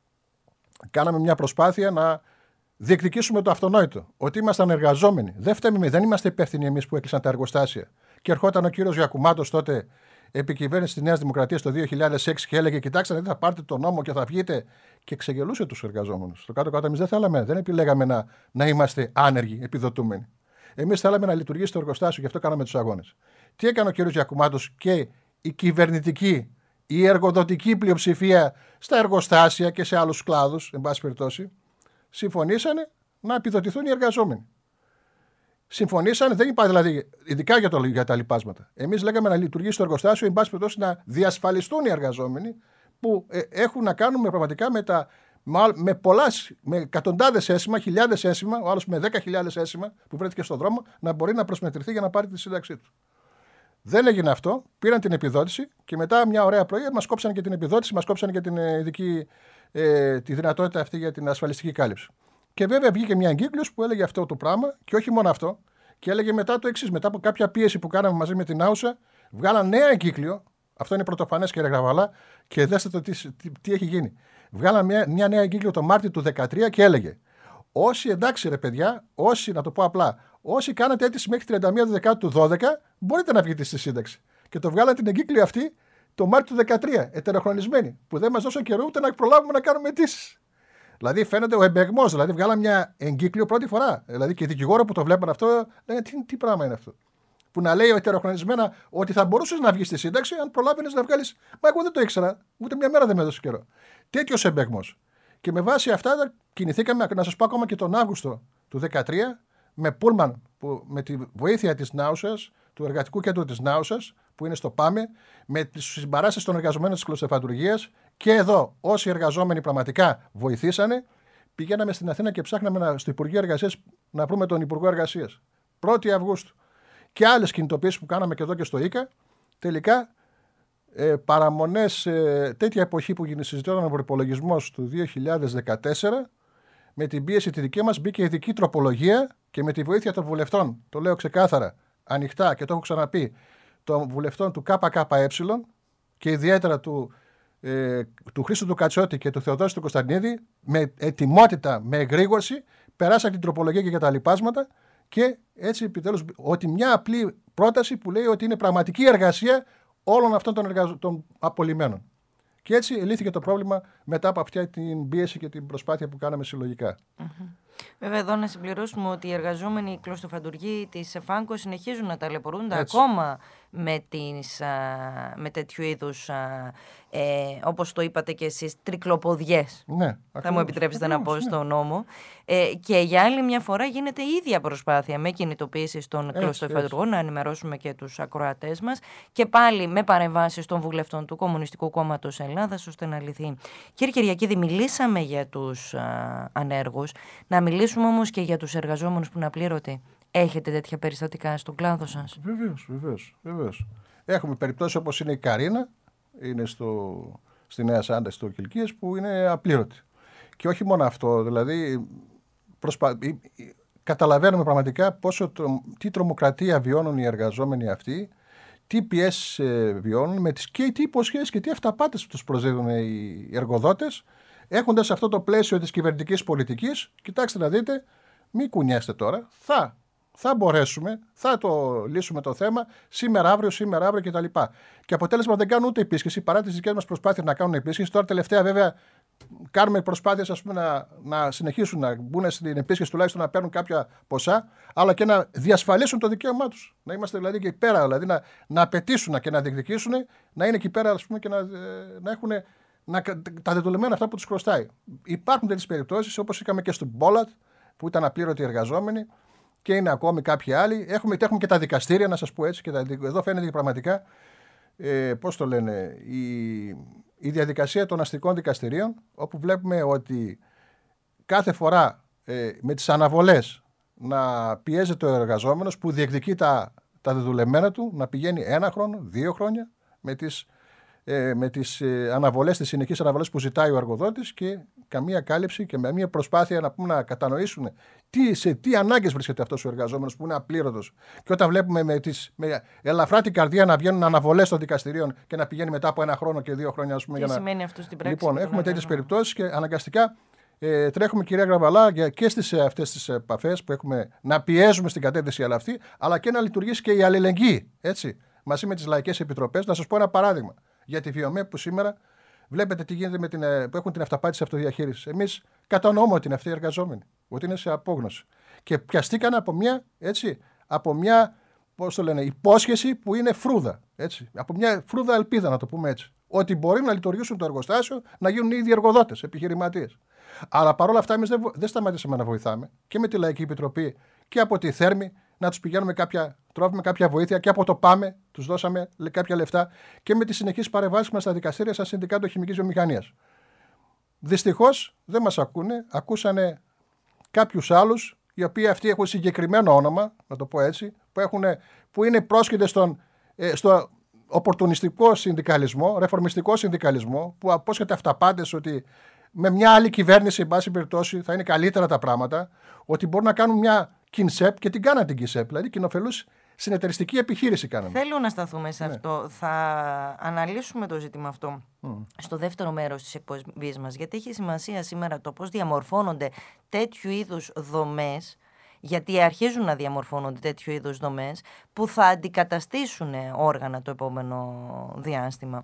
κάναμε μια προσπάθεια να διεκδικήσουμε το αυτονόητο. Ότι ήμασταν εργαζόμενοι. Δεν φταίμε, δεν είμαστε υπεύθυνοι εμείς που έκλεισαν τα εργοστάσια. Και ερχόταν ο κύριος Γιακουμάτος τότε, επί κυβέρνηση της Νέας Δημοκρατίας το δύο χιλιάδες έξι, και έλεγε: κοιτάξτε, δεν θα πάρετε τον νόμο και θα βγείτε. Και ξεγελούσε τους εργαζόμενους. Στο κάτω-κάτω, εμείς δεν θέλαμε, δεν επιλέγαμε να, να είμαστε άνεργοι, επιδοτούμενοι. Εμείς θέλαμε να λειτουργήσει το εργοστάσιο, γι' αυτό κάναμε τους αγώνες. Τι έκανε ο κύριος Γιακουμάτος και η κυβερνητική, η εργοδοτική πλειοψηφία στα εργοστάσια και σε άλλους κλάδους, εν πάση περιπτώσει, συμφωνήσανε να επιδοτηθούν οι εργαζόμενοι. Συμφωνήσανε, δεν υπάρχει δηλαδή, ειδικά για, το, για τα λοιπάσματα. Εμείς λέγαμε να λειτουργήσει το εργοστάσιο, εν πάση περιπτώσει να διασφαλιστούν οι εργαζόμενοι που ε, έχουν να κάνουν με, πραγματικά με, τα, με, πολλά, με εκατοντάδες έσημα, χιλιάδες έσημα, ο άλλος με δέκα χιλιάδες έσημα που βρέθηκε στον δρόμο, να μπορεί να προσμετρηθεί για να πάρει τη σύνταξή του. Δεν έγινε αυτό, πήραν την επιδότηση και μετά μια ωραία πρωί μας κόψαν και την επιδότηση, μας κόψαν και την ειδική, ε, τη δυνατότητα αυτή για την ασφαλιστική κάλυψη. Και βέβαια βγήκε μια εγκύκλιος που έλεγε αυτό το πράγμα και όχι μόνο αυτό, και έλεγε μετά το εξής: μετά από κάποια πίεση που κάναμε μαζί με την Άουσα, βγάλαν νέα εγκύκλιο. Αυτό είναι πρωτοφανές, κύριε Γραβαλά, και δέστε το τι, τι, τι έχει γίνει. Βγάλαν μια, μια νέα εγκύκλιο το Μάρτιο του δύο χιλιάδες δεκατρία και έλεγε: όσοι, εντάξει ρε παιδιά, όσοι, να το πω απλά, όσοι κάνατε αίτηση μέχρι τριάντα μία Δεκάτου του δώδεκα, μπορείτε να βγείτε στη σύνταξη. Και το βγάλατε την εγκύκλιο αυτή το Μάρτιο του δεκατρία, ετεροχρονισμένη, που δεν μας δώσαν καιρό ούτε να προλάβουμε να κάνουμε αιτήσεις. Δηλαδή φαίνεται ο εμπεγμός, δηλαδή βγάλαμε μια εγκύκλιο πρώτη φορά. Δηλαδή και οι δικηγόροι που το βλέπουν αυτό, λένε τι, τι πράγμα είναι αυτό. Που να λέει ετεροχρονισμένα ότι θα μπορούσε να βγει στη σύνταξη αν προλάβαινε να βγάλει. Μα εγώ δεν το ήξερα, ούτε μια μέρα δεν με έδωσε καιρό. Τέτοιο εμπεγμός. Και με βάση αυτά κινηθήκαμε, να σας πω, ακόμα και τον Αύγουστο του δεκατρία με πούλμαν, που, με τη βοήθεια της Νάουσας, του Εργατικού Κέντρου της Νάουσας, που είναι στο ΠΑΜΕ, με τις συμπαράσεις των εργαζομένων της κλωστοφαντουργίας. Και εδώ, όσοι εργαζόμενοι πραγματικά βοηθήσανε, πηγαίναμε στην Αθήνα και ψάχναμε στο Υπουργείο Εργασίας να βρούμε τον Υπουργό Εργασίας. πρώτη Αυγούστου. Και άλλες κινητοποιήσεις που κάναμε και εδώ και στο ΙΚΑ, τελικά ε, παραμονές ε, τέτοια εποχή που συζητιόταν ο προϋπολογισμός του δύο χιλιάδες δεκατέσσερα, με την πίεση τη δική μας μπήκε ειδική τροπολογία και με τη βοήθεια των βουλευτών, το λέω ξεκάθαρα, ανοιχτά και το έχω ξαναπεί, των βουλευτών του ΚΚΕ και ιδιαίτερα του, ε, του Χρήστου του Κατσότη και του Θεοδόση του Κωνσταντινίδη, με ετοιμότητα, με εγρήγορση, περάσαν την τροπολογία και για τα λοιπάσματα και έτσι επιτέλους ότι μια απλή πρόταση που λέει ότι είναι πραγματική εργασία όλων αυτών των, εργαζ... των απολυμένων. Και έτσι λύθηκε το πρόβλημα μετά από αυτή την πίεση και την προσπάθεια που κάναμε συλλογικά. Mm-hmm. Βέβαια, εδώ να συμπληρώσουμε ότι οι εργαζόμενοι κλωστοφαντουργοί της ΕΦΑΝΚΟ συνεχίζουν να ταλαιπωρούνται ακόμα με, τις, α, με τέτοιου είδους, α, ε, όπως το είπατε και εσείς, τρικλοποδιές. Ναι, θα ακριβώς, μου επιτρέψετε ακριβώς, να πω ναι. στον νόμο. Ε, και για άλλη μια φορά γίνεται η ίδια προσπάθεια με κινητοποίηση των κλωστοφαντουργών, να ενημερώσουμε και τους ακροατές μας, και πάλι με παρεμβάσεις των βουλευτών του Κομμουνιστικού Κόμματος Ελλάδας, ώστε να λυθεί. Κύριε Κυριακίδη, μιλήσαμε για τους α, ανέργους. Να μιλήσουμε όμως και για τους εργαζόμενους που είναι απλήρωτοι. Έχετε τέτοια περιστατικά στον κλάδο σας? Βεβαίως, βεβαίως, βεβαίως. Έχουμε περιπτώσεις όπως είναι η Καρίνα, είναι στο, στη Νέα Σάντα, στο Κιλκίες, που είναι απλήρωτη. Και όχι μόνο αυτό, δηλαδή προσπα... καταλαβαίνουμε πραγματικά πόσο τρο... τι τρομοκρατία βιώνουν οι εργαζόμενοι αυτοί, τι πιέσεις ε, βιώνουν, με τις... και τι υποσχέσεις και τι αυταπάτες τους προσδίδουν οι εργοδότες, έχοντας αυτό το πλαίσιο της κυβερνητικής πολιτικής. Κοιτάξτε να δείτε, μην κουνιάστε τώρα, θα, θα μπορέσουμε, θα το λύσουμε το θέμα σήμερα, αύριο, σήμερα, αύριο κτλ. Και αποτέλεσμα δεν κάνουν ούτε επίσκεψη, παρά τις δικές μας προσπάθειες να κάνουν επίσκεψη. Τώρα τελευταία βέβαια κάνουμε προσπάθειες, ας πούμε, να, να συνεχίσουν να μπουν στην επίσκεψη, τουλάχιστον να παίρνουν κάποια ποσά, αλλά και να διασφαλίσουν το δικαίωμά τους. Να είμαστε δηλαδή και εκεί πέρα, δηλαδή να, να απαιτήσουν και να διεκδικήσουν, να είναι εκεί πέρα, ας πούμε, και να, να έχουν να, τα δεδουλεμένα αυτά που τους χρωστάει. Υπάρχουν τέτοιες περιπτώσεις, όπως είχαμε και στον Μπόλατ, που ήταν απλήρωτοι εργαζόμενοι, και είναι ακόμη κάποιοι άλλοι. Έχουμε, έχουμε και τα δικαστήρια, να σας πω έτσι, και τα, εδώ φαίνεται και πραγματικά, ε, πώς το λένε, η, η διαδικασία των αστικών δικαστηρίων, όπου βλέπουμε ότι κάθε φορά ε, με τις αναβολές να πιέζεται ο εργαζόμενος που διεκδικεί τα, τα δεδουλεμένα του, να πηγαίνει ένα χρόνο, δύο χρόνια, με τις Ε, με τις ε, αναβολές, τις συνεχείς αναβολές που ζητάει ο εργοδότης, και καμία κάλυψη και με μια προσπάθεια να, πούμε, να κατανοήσουν τι, σε τι ανάγκες βρίσκεται αυτός ο εργαζόμενος που είναι απλήρωτος. Και όταν βλέπουμε με, τις, με ελαφρά την καρδιά να βγαίνουν αναβολές των δικαστηρίων και να πηγαίνει μετά από ένα χρόνο και δύο χρόνια, ας πούμε. Τι για σημαίνει να... αυτό στην πράξη? Λοιπόν, έχουμε τέτοιες περιπτώσεις και αναγκαστικά ε, τρέχουμε, κυρία Γραβαλά, και στις ε, αυτές τις επαφές που έχουμε να πιέζουμε στην κατεύθυνση αλλά αυτή, αλλά και να λειτουργήσει και η αλληλεγγύη, έτσι, μαζί με τις λαϊκές επιτροπές. Να σας πω ένα παράδειγμα. Για τη ΒΙΟΜΕ που σήμερα βλέπετε τι γίνεται με την, που έχουν την αυταπάτηση αυτοδιαχείριση. Εμείς κατανοούμε ότι είναι αυτοί οι εργαζόμενοι, ότι είναι σε απόγνωση. Και πιαστήκαν από μια, έτσι, από μια, πώς το λένε, υπόσχεση που είναι φρούδα. Έτσι, από μια φρούδα ελπίδα, να το πούμε έτσι. Ότι μπορεί να λειτουργήσουν το εργοστάσιο, να γίνουν οι ίδιοι εργοδότες, επιχειρηματίες. Αλλά παρόλα αυτά, εμείς δεν, δεν σταματήσαμε να βοηθάμε και με τη Λαϊκή Επιτροπή και από τη Θέρμη, να τους πηγαίνουμε κάποια τρόφιμα, κάποια βοήθεια, και από το ΠΑΜΕ τους δώσαμε κάποια λεφτά, και με τις συνεχείς παρεμβάσεις μας στα δικαστήρια, σαν Συνδικάτο Χημικής Βιομηχανίας. Δυστυχώς δεν μας ακούνε, ακούσανε κάποιους άλλους, οι οποίοι αυτοί έχουν συγκεκριμένο όνομα, να το πω έτσι, που, έχουν, που είναι πρόσκειτες στον, ε, στο οπορτουνιστικό συνδικαλισμό, ρεφορμιστικό συνδικαλισμό, που απόσχεται αυταπάτες ότι με μια άλλη κυβέρνηση, εν πάση περιπτώσει, θα είναι καλύτερα τα πράγματα, ότι μπορούν να κάνουν μια Κινσέπ, και την κάναν την Κινσέπ, δηλαδή κοινοφελούς συνεταιριστική επιχείρηση κάναμε. Θέλω να σταθούμε σε ναι. αυτό. Θα αναλύσουμε το ζήτημα αυτό mm. στο δεύτερο μέρος της εκπομπής μας, γιατί έχει σημασία σήμερα το πώς διαμορφώνονται τέτοιου είδους δομές Γιατί αρχίζουν να διαμορφώνονται τέτοιου είδους δομές που θα αντικαταστήσουν όργανα το επόμενο διάστημα.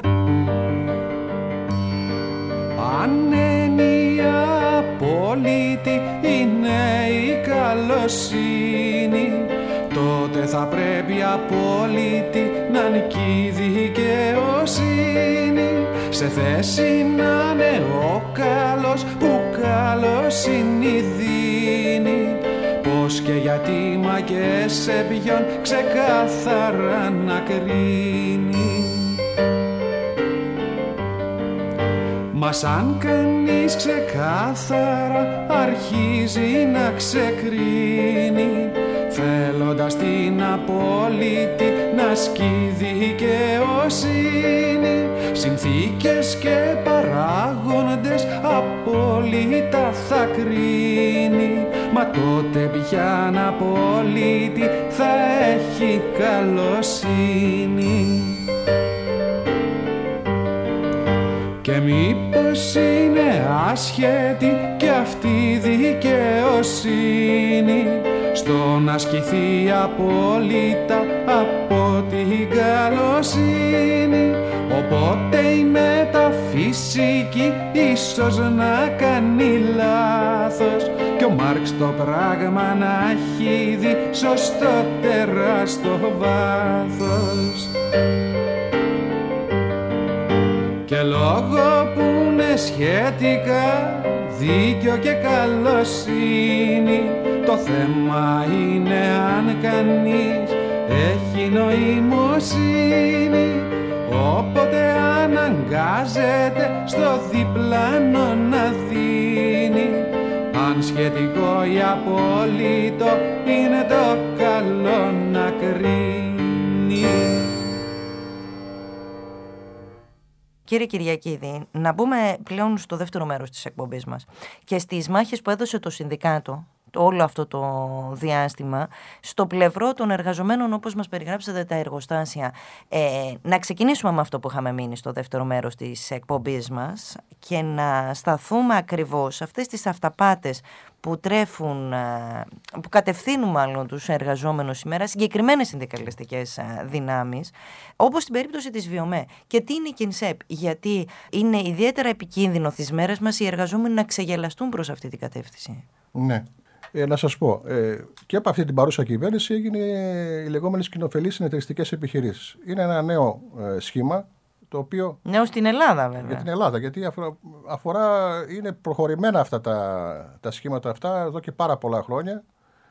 Ανένεια απόλυτη είναι η καλοσύνη, τότε θα πρέπει απόλυτη να νικεί η δικαιοσύνη. Σε θέση να είναι ο καλός που καλοσύνη δίνει, πως και γιατί μα και σε ποιον ξεκάθαρα να κρίνει. Μα σαν κανείς ξεκάθαρα αρχίζει να ξεκρίνει, θέλοντας την απόλυτη να ασκεί δικαιοσύνη, συνθήκες και παράγοντες απόλυτα θα κρίνει, μα τότε πια απόλυτη θα έχει καλοσύνη. Και μήπως είναι άσχετη κι αυτή η δικαιοσύνη, στο να ασκηθεί απόλυτα από την καλοσύνη. Οπότε η μεταφυσική ίσως να κάνει λάθος κι ο Μάρξ το πράγμα να έχει δει σωστότερα στο βάθος. Και λόγω που είναι σχετικά δίκαιο και καλοσύνη, το θέμα είναι αν κανείς έχει νοημοσύνη. Όποτε αναγκάζεται στο διπλάνο να δίνει, αν σχετικό ή απόλυτο είναι το καλό να κρίνει. Κύριε Κυριακίδη, να μπούμε πλέον στο δεύτερο μέρος της εκπομπής μας και στις μάχες που έδωσε το Συνδικάτο όλο αυτό το διάστημα στο πλευρό των εργαζομένων, όπως μας περιγράψατε τα εργοστάσια. Ε, να ξεκινήσουμε με αυτό που είχαμε μείνει στο δεύτερο μέρος της εκπομπής μας και να σταθούμε ακριβώς σε αυτές τις αυταπάτες που τρέφουν, που κατευθύνουν μάλλον τους εργαζόμενους σήμερα, συγκεκριμένες συνδικαλιστικές δυνάμεις, όπως στην περίπτωση της Βιομέ. Και τι είναι η Κινσέπ, γιατί είναι ιδιαίτερα επικίνδυνο τις μέρες μας οι εργαζόμενοι να ξεγελαστούν προς αυτή την κατεύθυνση. Ναι. Ε, να σας πω, ε, και από αυτή την παρούσα κυβέρνηση έγινε οι λεγόμενες κοινοφελείς συνεταιριστικές επιχειρήσεις. Είναι ένα νέο ε, σχήμα, το οποίο... Νέο στην Ελλάδα βέβαια. Για την Ελλάδα, γιατί αφορά, αφορά είναι προχωρημένα αυτά τα, τα σχήματα αυτά εδώ και πάρα πολλά χρόνια.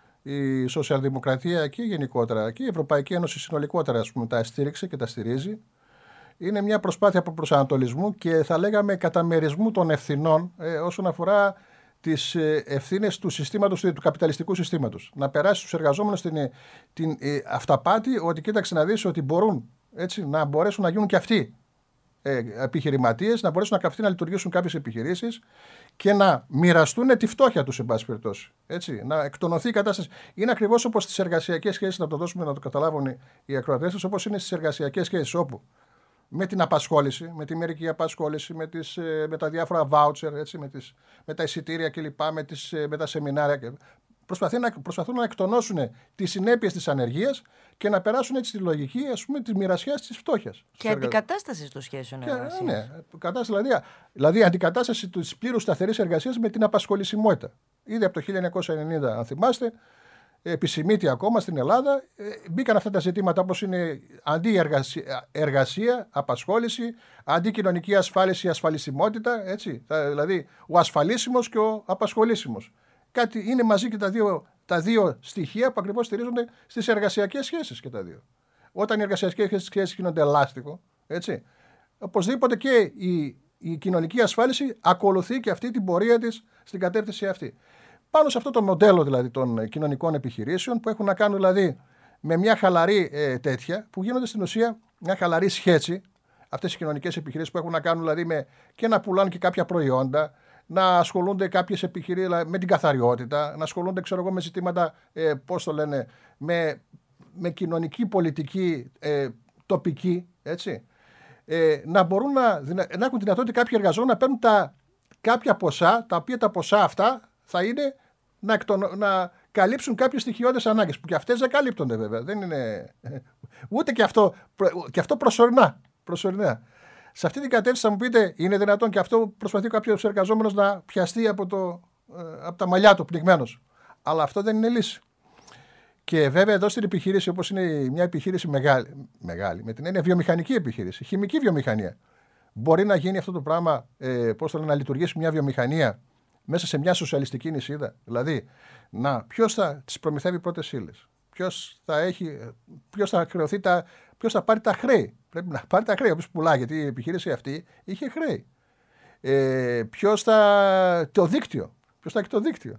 Η Σοσιαλδημοκρατία και γενικότερα και η Ευρωπαϊκή Ένωση συνολικότερα, ας πούμε, τα στήριξε και τα στηρίζει. Είναι μια προσπάθεια από προσανατολισμού και θα λέγαμε καταμερισμού των ευθυνών ε, όσον αφορά τις ευθύνες του συστήματος, του καπιταλιστικού συστήματος. Να περάσει στους εργαζόμενους την, την ε, αυταπάτη ότι κοίταξε να δεις ότι μπορούν έτσι, να μπορέσουν να γίνουν και αυτοί ε, επιχειρηματίες, να μπορέσουν να, να λειτουργήσουν κάποιες επιχειρήσεις και να μοιραστούν τη φτώχεια τους, εν πάση περιπτώσει. Έτσι, να εκτονωθεί η κατάσταση. Είναι ακριβώς όπως στις εργασιακές σχέσεις, να το δώσουμε να το καταλάβουν οι ακροατές, όπως είναι στις εργασιακές σχέσεις, όπου με την απασχόληση, με τη μερική απασχόληση, με, τις, με τα διάφορα voucher, έτσι, με, τις, με τα εισιτήρια κλπ, με, τις, με τα σεμινάρια. Προσπαθούν να, προσπαθούν να εκτονώσουν τις συνέπειες της ανεργίας και να περάσουν έτσι τη λογική, ας πούμε, της μοιρασιάς της φτώχειας. Και αντικατάσταση των σχέσεων εργασίας. Ναι, κατάσταση, δηλαδή, δηλαδή αντικατάσταση της πλήρους σταθερής εργασίας με την απασχολησιμότητα. Ήδη από το χίλια εννιακόσια ενενήντα, αν θυμάστε, επισημείται ακόμα στην Ελλάδα, μπήκαν αυτά τα ζητήματα όπως είναι αντί-εργασία, εργασία, απασχόληση, αντί-κοινωνική ασφάλιση, ασφαλισιμότητα, έτσι, δηλαδή ο ασφαλίσιμος και ο απασχολήσιμος. Κάτι είναι μαζί και τα δύο, τα δύο στοιχεία που ακριβώς στηρίζονται στις εργασιακές σχέσεις και τα δύο. Όταν οι εργασιακές σχέσεις γίνονται ελάστικο, έτσι, οπωσδήποτε και η, η κοινωνική ασφάλιση ακολουθεί και αυτή την πορεία της στην κατεύθυνση αυτή. Πάνω σε αυτό το μοντέλο δηλαδή των κοινωνικών επιχειρήσεων που έχουν να κάνουν δηλαδή με μια χαλαρή ε, τέτοια που γίνονται στην ουσία μια χαλαρή σχέση, αυτές οι κοινωνικές επιχειρήσεις που έχουν να κάνουν δηλαδή με, και να πουλάνε και κάποια προϊόντα, να ασχολούνται κάποιες επιχειρήσεις δηλαδή, με την καθαριότητα, να ασχολούνται ξέρω εγώ με ζητήματα, ε, πώς το λένε, με, με κοινωνική πολιτική ε, τοπική, έτσι, ε, να μπορούν να, να έχουν δυνατότητα κάποιοι εργαζόμενοι να παίρνουν τα, κάποια ποσά, τα οποία τα ποσά αυτά θα είναι να, εκτονο, να καλύψουν κάποιες στοιχειώδεις ανάγκες, που και αυτές δεν καλύπτονται βέβαια. Δεν είναι... Ούτε και αυτό, και αυτό προσωρινά, προσωρινά. Σε αυτή την κατεύθυνση θα μου πείτε, είναι δυνατόν και αυτό προσπαθεί κάποιος εργαζόμενος να πιαστεί από, το, από τα μαλλιά του πνιγμένος. Αλλά αυτό δεν είναι λύση. Και βέβαια εδώ στην επιχείρηση, όπως είναι μια επιχείρηση μεγάλη, μεγάλη με την έννοια βιομηχανική επιχείρηση, χημική βιομηχανία, μπορεί να γίνει αυτό το πράγμα, ε, πώς θα λένε, να λειτουργήσει μια βιομηχανία μέσα σε μια σοσιαλιστική νησίδα. Δηλαδή, να, ποιος θα τις προμηθεύει πρώτες ύλες, ποιος θα, έχει, ποιος θα χρεωθεί τα, ποιος θα πάρει τα χρέη. Πρέπει να πάρει τα χρέη, όπως πουλάει, γιατί η επιχείρηση αυτή είχε χρέη. Ε, ποιος θα. Το δίκτυο. Ποιος θα έχει το δίκτυο.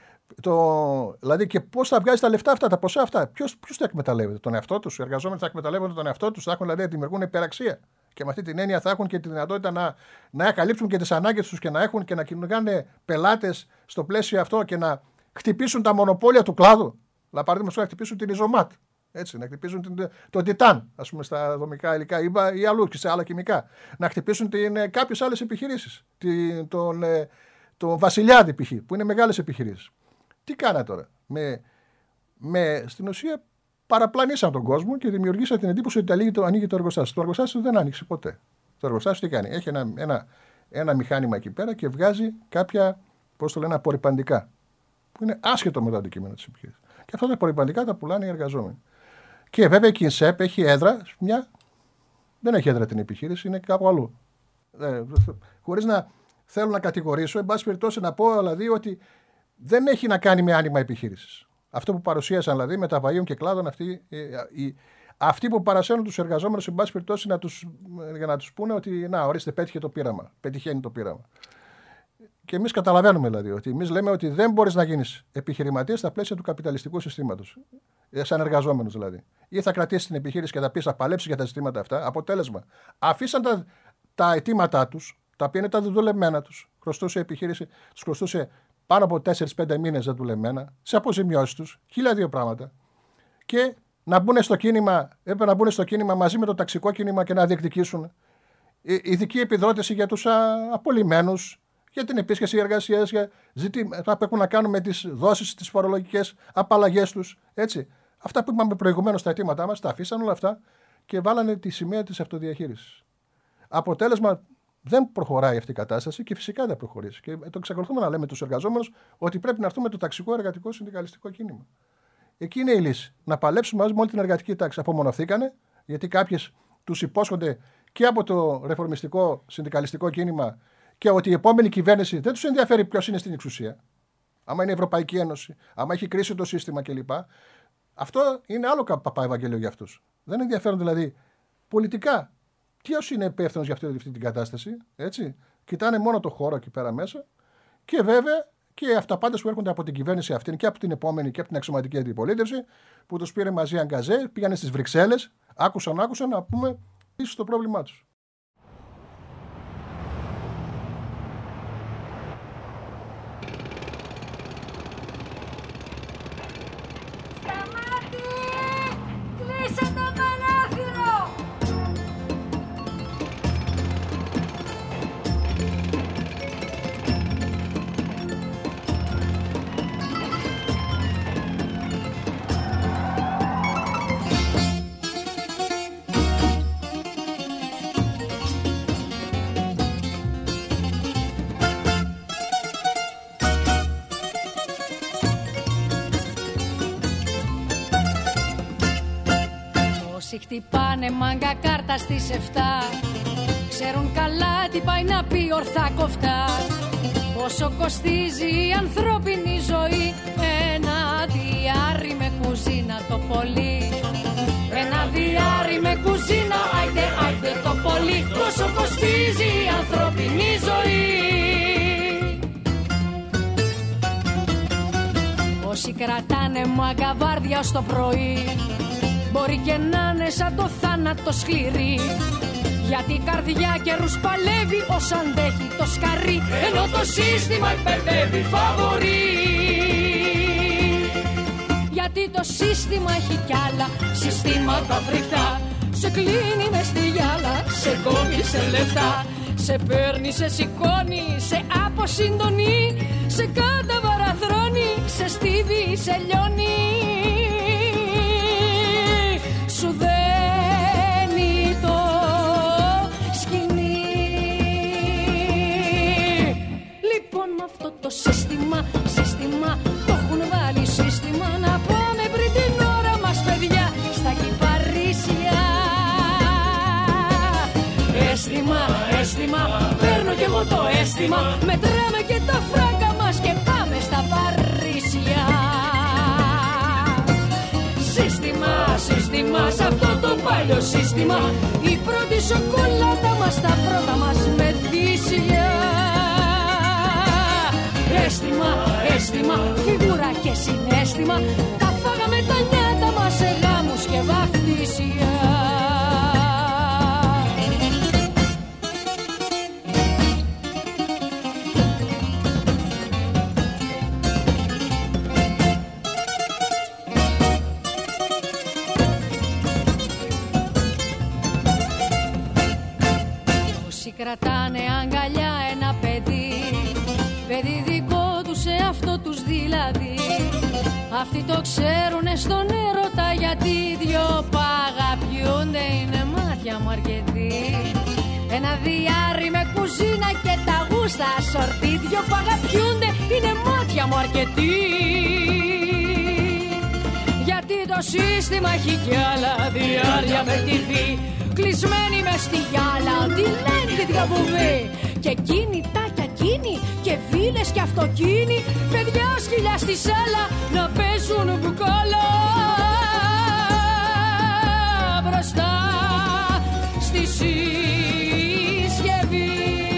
Το, δηλαδή και πώς θα βγάζει τα λεφτά αυτά, τα ποσά αυτά. Ποιος, ποιος θα εκμεταλλεύεται, τον εαυτό τους. Οι εργαζόμενοι θα εκμεταλλεύονται τον εαυτό τους, θα έχουν δηλαδή να δημιουργούν υπεραξία. Και με αυτή την έννοια θα έχουν και τη δυνατότητα να, να καλύψουν και τις ανάγκες τους και να έχουν και να κυνηγάνε πελάτες στο πλαίσιο αυτό και να χτυπήσουν τα μονοπόλια του κλάδου. Να παραδείγματος να χτυπήσουν την Ιζωμάτ. Έτσι, να χτυπήσουν την, τον Τιτάν, ας πούμε, στα δομικά υλικά ή, ή αλλού και σε άλλα χημικά. Να χτυπήσουν κάποιες άλλες επιχειρήσεις. Την, τον, τον Βασιλιάδη π.χ., που είναι μεγάλες επιχειρήσεις. Τι κάνα τώρα. Με, με, στην ουσία παραπλανήσαν τον κόσμο και δημιουργήσαν την εντύπωση ότι ανοίγει το, ανοίγει το εργοστάσιο. Το εργοστάσιο δεν άνοιξε ποτέ. Το εργοστάσιο τι κάνει. Έχει ένα, ένα, ένα μηχάνημα εκεί πέρα και βγάζει κάποια, πώς το λένε, απορριπαντικά. Που είναι άσχετο με το αντικείμενο της επιχείρησης. Και αυτά τα απορριπαντικά τα πουλάνε οι εργαζόμενοι. Και βέβαια η Κινσέπ έχει έδρα, μια, δεν έχει έδρα την επιχείρηση, είναι κάπου αλλού. Ε, χωρίς να θέλω να κατηγορήσω, εν πάση περιπτώσει να πω δηλαδή ότι δεν έχει να κάνει με άνοιγμα επιχείρησης. Αυτό που παρουσίασαν δηλαδή με τα βαΐων και κλάδων, αυτοί, οι, αυτοί που παρασένουν τους εργαζόμενους, εν πάση περιπτώσει να τους, για να τους πούνε ότι να, ορίστε, πέτυχε το πείραμα, πετυχαίνει το πείραμα. Και εμείς καταλαβαίνουμε δηλαδή ότι εμείς λέμε ότι δεν μπορείς να γίνεις επιχειρηματίας στα πλαίσια του καπιταλιστικού συστήματος. Σαν εργαζόμενος δηλαδή. Ή θα κρατήσεις την επιχείρηση και θα πεις θα παλέψεις για τα ζητήματα αυτά. Αποτέλεσμα. Αφήσαν τα, τα αιτήματά τους, τα οποία είναι τα δουλεμένα τους. Χρωστούσε η επιχείρηση, τους χρωστούσε πάνω από τέσσερις πέντε μήνες τα δουλεμένα, σε αποζημιώσεις τους, χίλια δύο πράγματα. Και να μπουν στο κίνημα, έπρεπε να μπουν στο κίνημα μαζί με το ταξικό κίνημα και να διεκδικήσουν ειδική επιδότηση για τους απολυμμένους, για την επίσκεψη εργασίας, για ζητήματα που έχουν να κάνουν με τις δόσεις, τις φορολογικές απαλλαγές τους. Έτσι. Αυτά που είπαμε προηγουμένως στα αιτήματά μας, τα αφήσαν όλα αυτά και βάλανε τη σημαία της αυτοδιαχείρισης. Αποτέλεσμα, δεν προχωράει αυτή η κατάσταση και φυσικά δεν προχωρήσει. Και το εξακολουθούμε να λέμε τους εργαζόμενους ότι πρέπει να έρθουμε το ταξικό εργατικό συνδικαλιστικό κίνημα. Εκεί είναι η λύση. Να παλέψουμε μαζί με όλη την εργατική τάξη. Απομονωθήκανε, γιατί κάποιες τους υπόσχονται και από το ρεφορμιστικό συνδικαλιστικό κίνημα και ότι η επόμενη κυβέρνηση δεν τους ενδιαφέρει ποιος είναι στην εξουσία. Άμα είναι η Ευρωπαϊκή Ένωση, άμα έχει κρίσει το σύστημα κλπ. Αυτό είναι άλλο παπά Ευαγγέλιο για αυτούς. Δεν ενδιαφέρουν δηλαδή πολιτικά. Ποιος είναι υπεύθυνος για αυτή, αυτή την κατάσταση, έτσι. Κοιτάνε μόνο το χώρο εκεί πέρα μέσα. Και βέβαια και αυταπάτες που έρχονται από την κυβέρνηση αυτή και από την επόμενη και από την αξιωματική αντιπολίτευση, που τους πήρε μαζί αγκαζέ, πήγανε στις Βρυξέλλες, άκουσαν, άκουσαν να πούμε ίσως το πρόβλημά τους. Χτυπάνε μάγκα κάρτα στις εφτά. Ξέρουν καλά τι πάει να πει ορθά κοφτά. Πόσο κοστίζει η ανθρώπινη ζωή. Ένα διάρρη με κουζίνα το πολύ. Ένα διάρρη με κουζίνα, άιντε, άιντε το πολύ. Πόσο κοστίζει η ανθρώπινη ζωή. Όσοι κρατάνε μάγκα βάρδια ως το πρωί, μπορεί και να είναι σαν το θάνατο σκληρή. Γιατί η καρδιά καιρούς παλεύει ως αντέχει το σκαρί. Ενώ το σύστημα υπερβεύει φαβορί. Γιατί το σύστημα έχει κι άλλα συστήματα φρικτά. Σε κλείνει μες στη γυάλα, σε κόβει σε λεφτά. Σε παίρνει, σε σηκώνει, σε αποσυντονεί. Σε καταβαραθρώνει, σε στίβει, σε λιώνει, σου δένει το σκηνή. Λοιπόν με αυτό το σύστημα, σύστημα, το έχουν βάλει σύστημα, να πάμε πριν την ώρα μας παιδιά στα κυπαρίσια. Αίσθημα, αίσθημα, παίρνω κι εγώ το αίσθημα, μετράμε και τα φράγκα μας και πάμε στα Παρίσια. Σύστημα, σύστημα, σε αυτό το παλιό σύστημα, η πρώτη σοκολάτα μας, τα πρώτα μας μεθύσια. Αίσθημα, αίσθημα, φιγούρα και συναίσθημα, τα φάγαμε τα νιάτα μας σε γάμους και βαφτίσια. Κρατάνε αγκαλιά ένα παιδί, παιδί δικό τους σε αυτό τους δηλαδή. Αυτοί το ξέρουνε στον έρωτα, γιατί δυο παγαπιούνται, είναι μάτια μου αρκετοί. Ένα διάρρη με κουζίνα και τα γούστα σορτί, δυο παγαπιούνται, είναι μάτια μου αρκετοί. Γιατί το σύστημα έχει κι άλλα διάρρια με τη βή, κλεισμένοι μες στη γυάλα, ό,τι λένε τη διαβουβή. Και εκείνη, τάκια εκείνη, και βίλες και αυτοκίνη, παιδιά σκυλιά στη σάλα, να παίζουν μπουκάλα. Μπροστά στη συσκευή.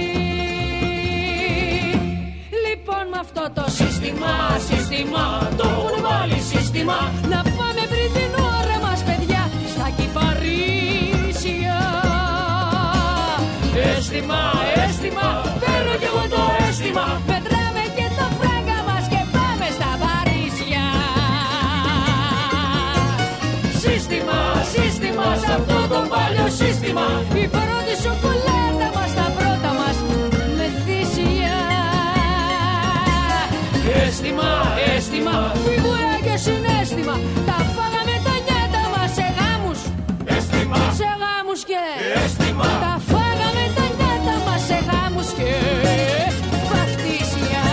Λοιπόν με αυτό το σύστημα, σύστημα, το έχουν βάλει σύστημα, να πάμε πριν την ώρα μας παιδιά στα κυπαρίσια. Αίσθημα, αίσθημα, παίρνω κι εγώ το αίσθημα, μετράμε και τα φράγκα μας και πάμε στα Παρίσια. Σύστημα, σύστημα, σε αυτό το παλιό σύστημα, η πρώτη σοκολάτα μας, τα πρώτα μας μεθύσια. Αίσθημα, αίσθημα, φιγούρα και συναίσθημα, τα φάγαμε τα νιάτα μας σε γάμους, αίσθημα, σε γάμους και αίσθημα, τα φάγαμε τα νιάτα μας σε γάμους και βαφτίσια.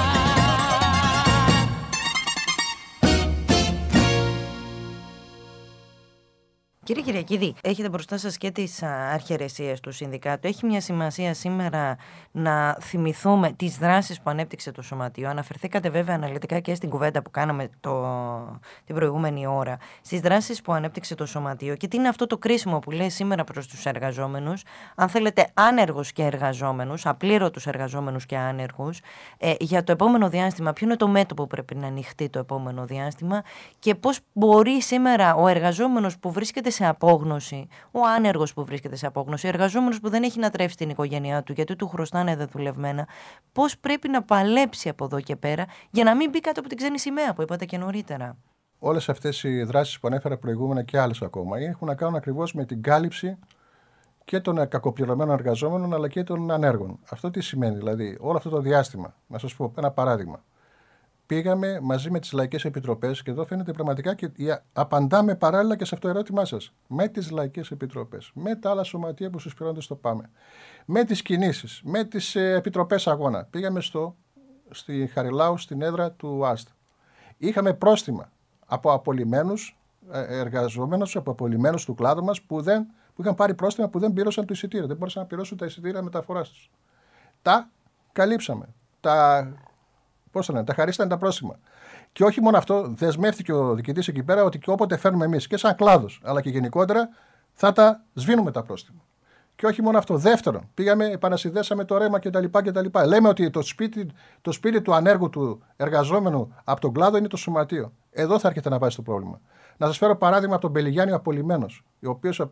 Κύριε Κυριακίδη, έχετε μπροστά σας και τις αρχαιρεσίες του Συνδικάτου. Έχει μια σημασία σήμερα να θυμηθούμε τις δράσεις που ανέπτυξε το Σωματείο. Αναφερθήκατε βέβαια αναλυτικά και στην κουβέντα που κάναμε το, την προηγούμενη ώρα, στις δράσεις που ανέπτυξε το Σωματείο και τι είναι αυτό το κρίσιμο που λέει σήμερα προς τους εργαζόμενους, αν θέλετε άνεργους και εργαζόμενους, απλήρωτους εργαζόμενους και άνεργους, ε, για το επόμενο διάστημα, ποιο είναι το μέτωπο που πρέπει να ανοιχτεί το επόμενο διάστημα και πώς μπορεί σήμερα ο εργαζόμενος που βρίσκεται σε απόγνωση, ο άνεργος που βρίσκεται σε απόγνωση, ο εργαζόμενος που δεν έχει να τρέφει την οικογένειά του γιατί του χρωστάνε δεδουλευμένα, πώς πρέπει να παλέψει από εδώ και πέρα για να μην μπει κάτω από την ξένη σημαία που είπατε και νωρίτερα. Όλες αυτές οι δράσεις που ανέφερα προηγούμενα και άλλες ακόμα έχουν να κάνουν ακριβώς με την κάλυψη και των κακοπληρωμένων εργαζόμενων αλλά και των ανέργων. Αυτό τι σημαίνει, δηλαδή, όλο αυτό το διάστημα. Να σας πω ένα παράδειγμα. Πήγαμε μαζί με τις λαϊκές επιτροπές και εδώ φαίνεται πραγματικά και απαντάμε παράλληλα και σε αυτό το ερώτημά σας. Με τις λαϊκές επιτροπές, με τα άλλα σωματεία που συσπηρώνονται στο ΠΑΜΕ, με τις κινήσεις, με τις ε, επιτροπές αγώνα. Πήγαμε στο, στη Χαριλάου, στην έδρα του ΑΣΤ. Είχαμε πρόστιμα από απολυμμένους εργαζόμενους, από απολυμμένους του κλάδου μας που, δεν, που είχαν πάρει πρόστιμα που δεν πλήρωσαν το εισιτήριο. Δεν μπορούσαν να πληρώσουν τα εισιτήρια μεταφοράς τους. Τα καλύψαμε. Τα Πώς το λένε, τα χαρίσταν τα πρόστιμα. Και όχι μόνο αυτό, δεσμεύτηκε ο διοικητής εκεί πέρα ότι και όποτε φέρνουμε εμείς και σαν κλάδος, αλλά και γενικότερα, θα τα σβήνουμε τα πρόστιμα. Και όχι μόνο αυτό. Δεύτερον, πήγαμε, επανασυνδέσαμε το ρέμα κτλ. κτλ. Λέμε ότι το σπίτι, το σπίτι του ανέργου του εργαζόμενου από τον κλάδο είναι το σωματείο. Εδώ θα έρχεται να βάζει το πρόβλημα. Να σας φέρω παράδειγμα από τον Μπελιγιάννη απολυμμένος, ο οποίος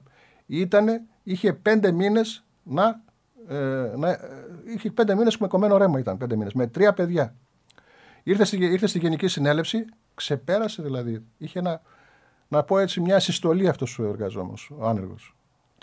είχε πέντε μήνες να. Ε, να είχε πέντε μήνες με κομμένο ρέμα, ήταν πέντε μήνες, με τρία παιδιά. Ήρθε στη, ήρθε στη Γενική Συνέλευση, ξεπέρασε δηλαδή. Είχε ένα, να πω έτσι, μια συστολή αυτός ο εργαζόμενος, ο άνεργος.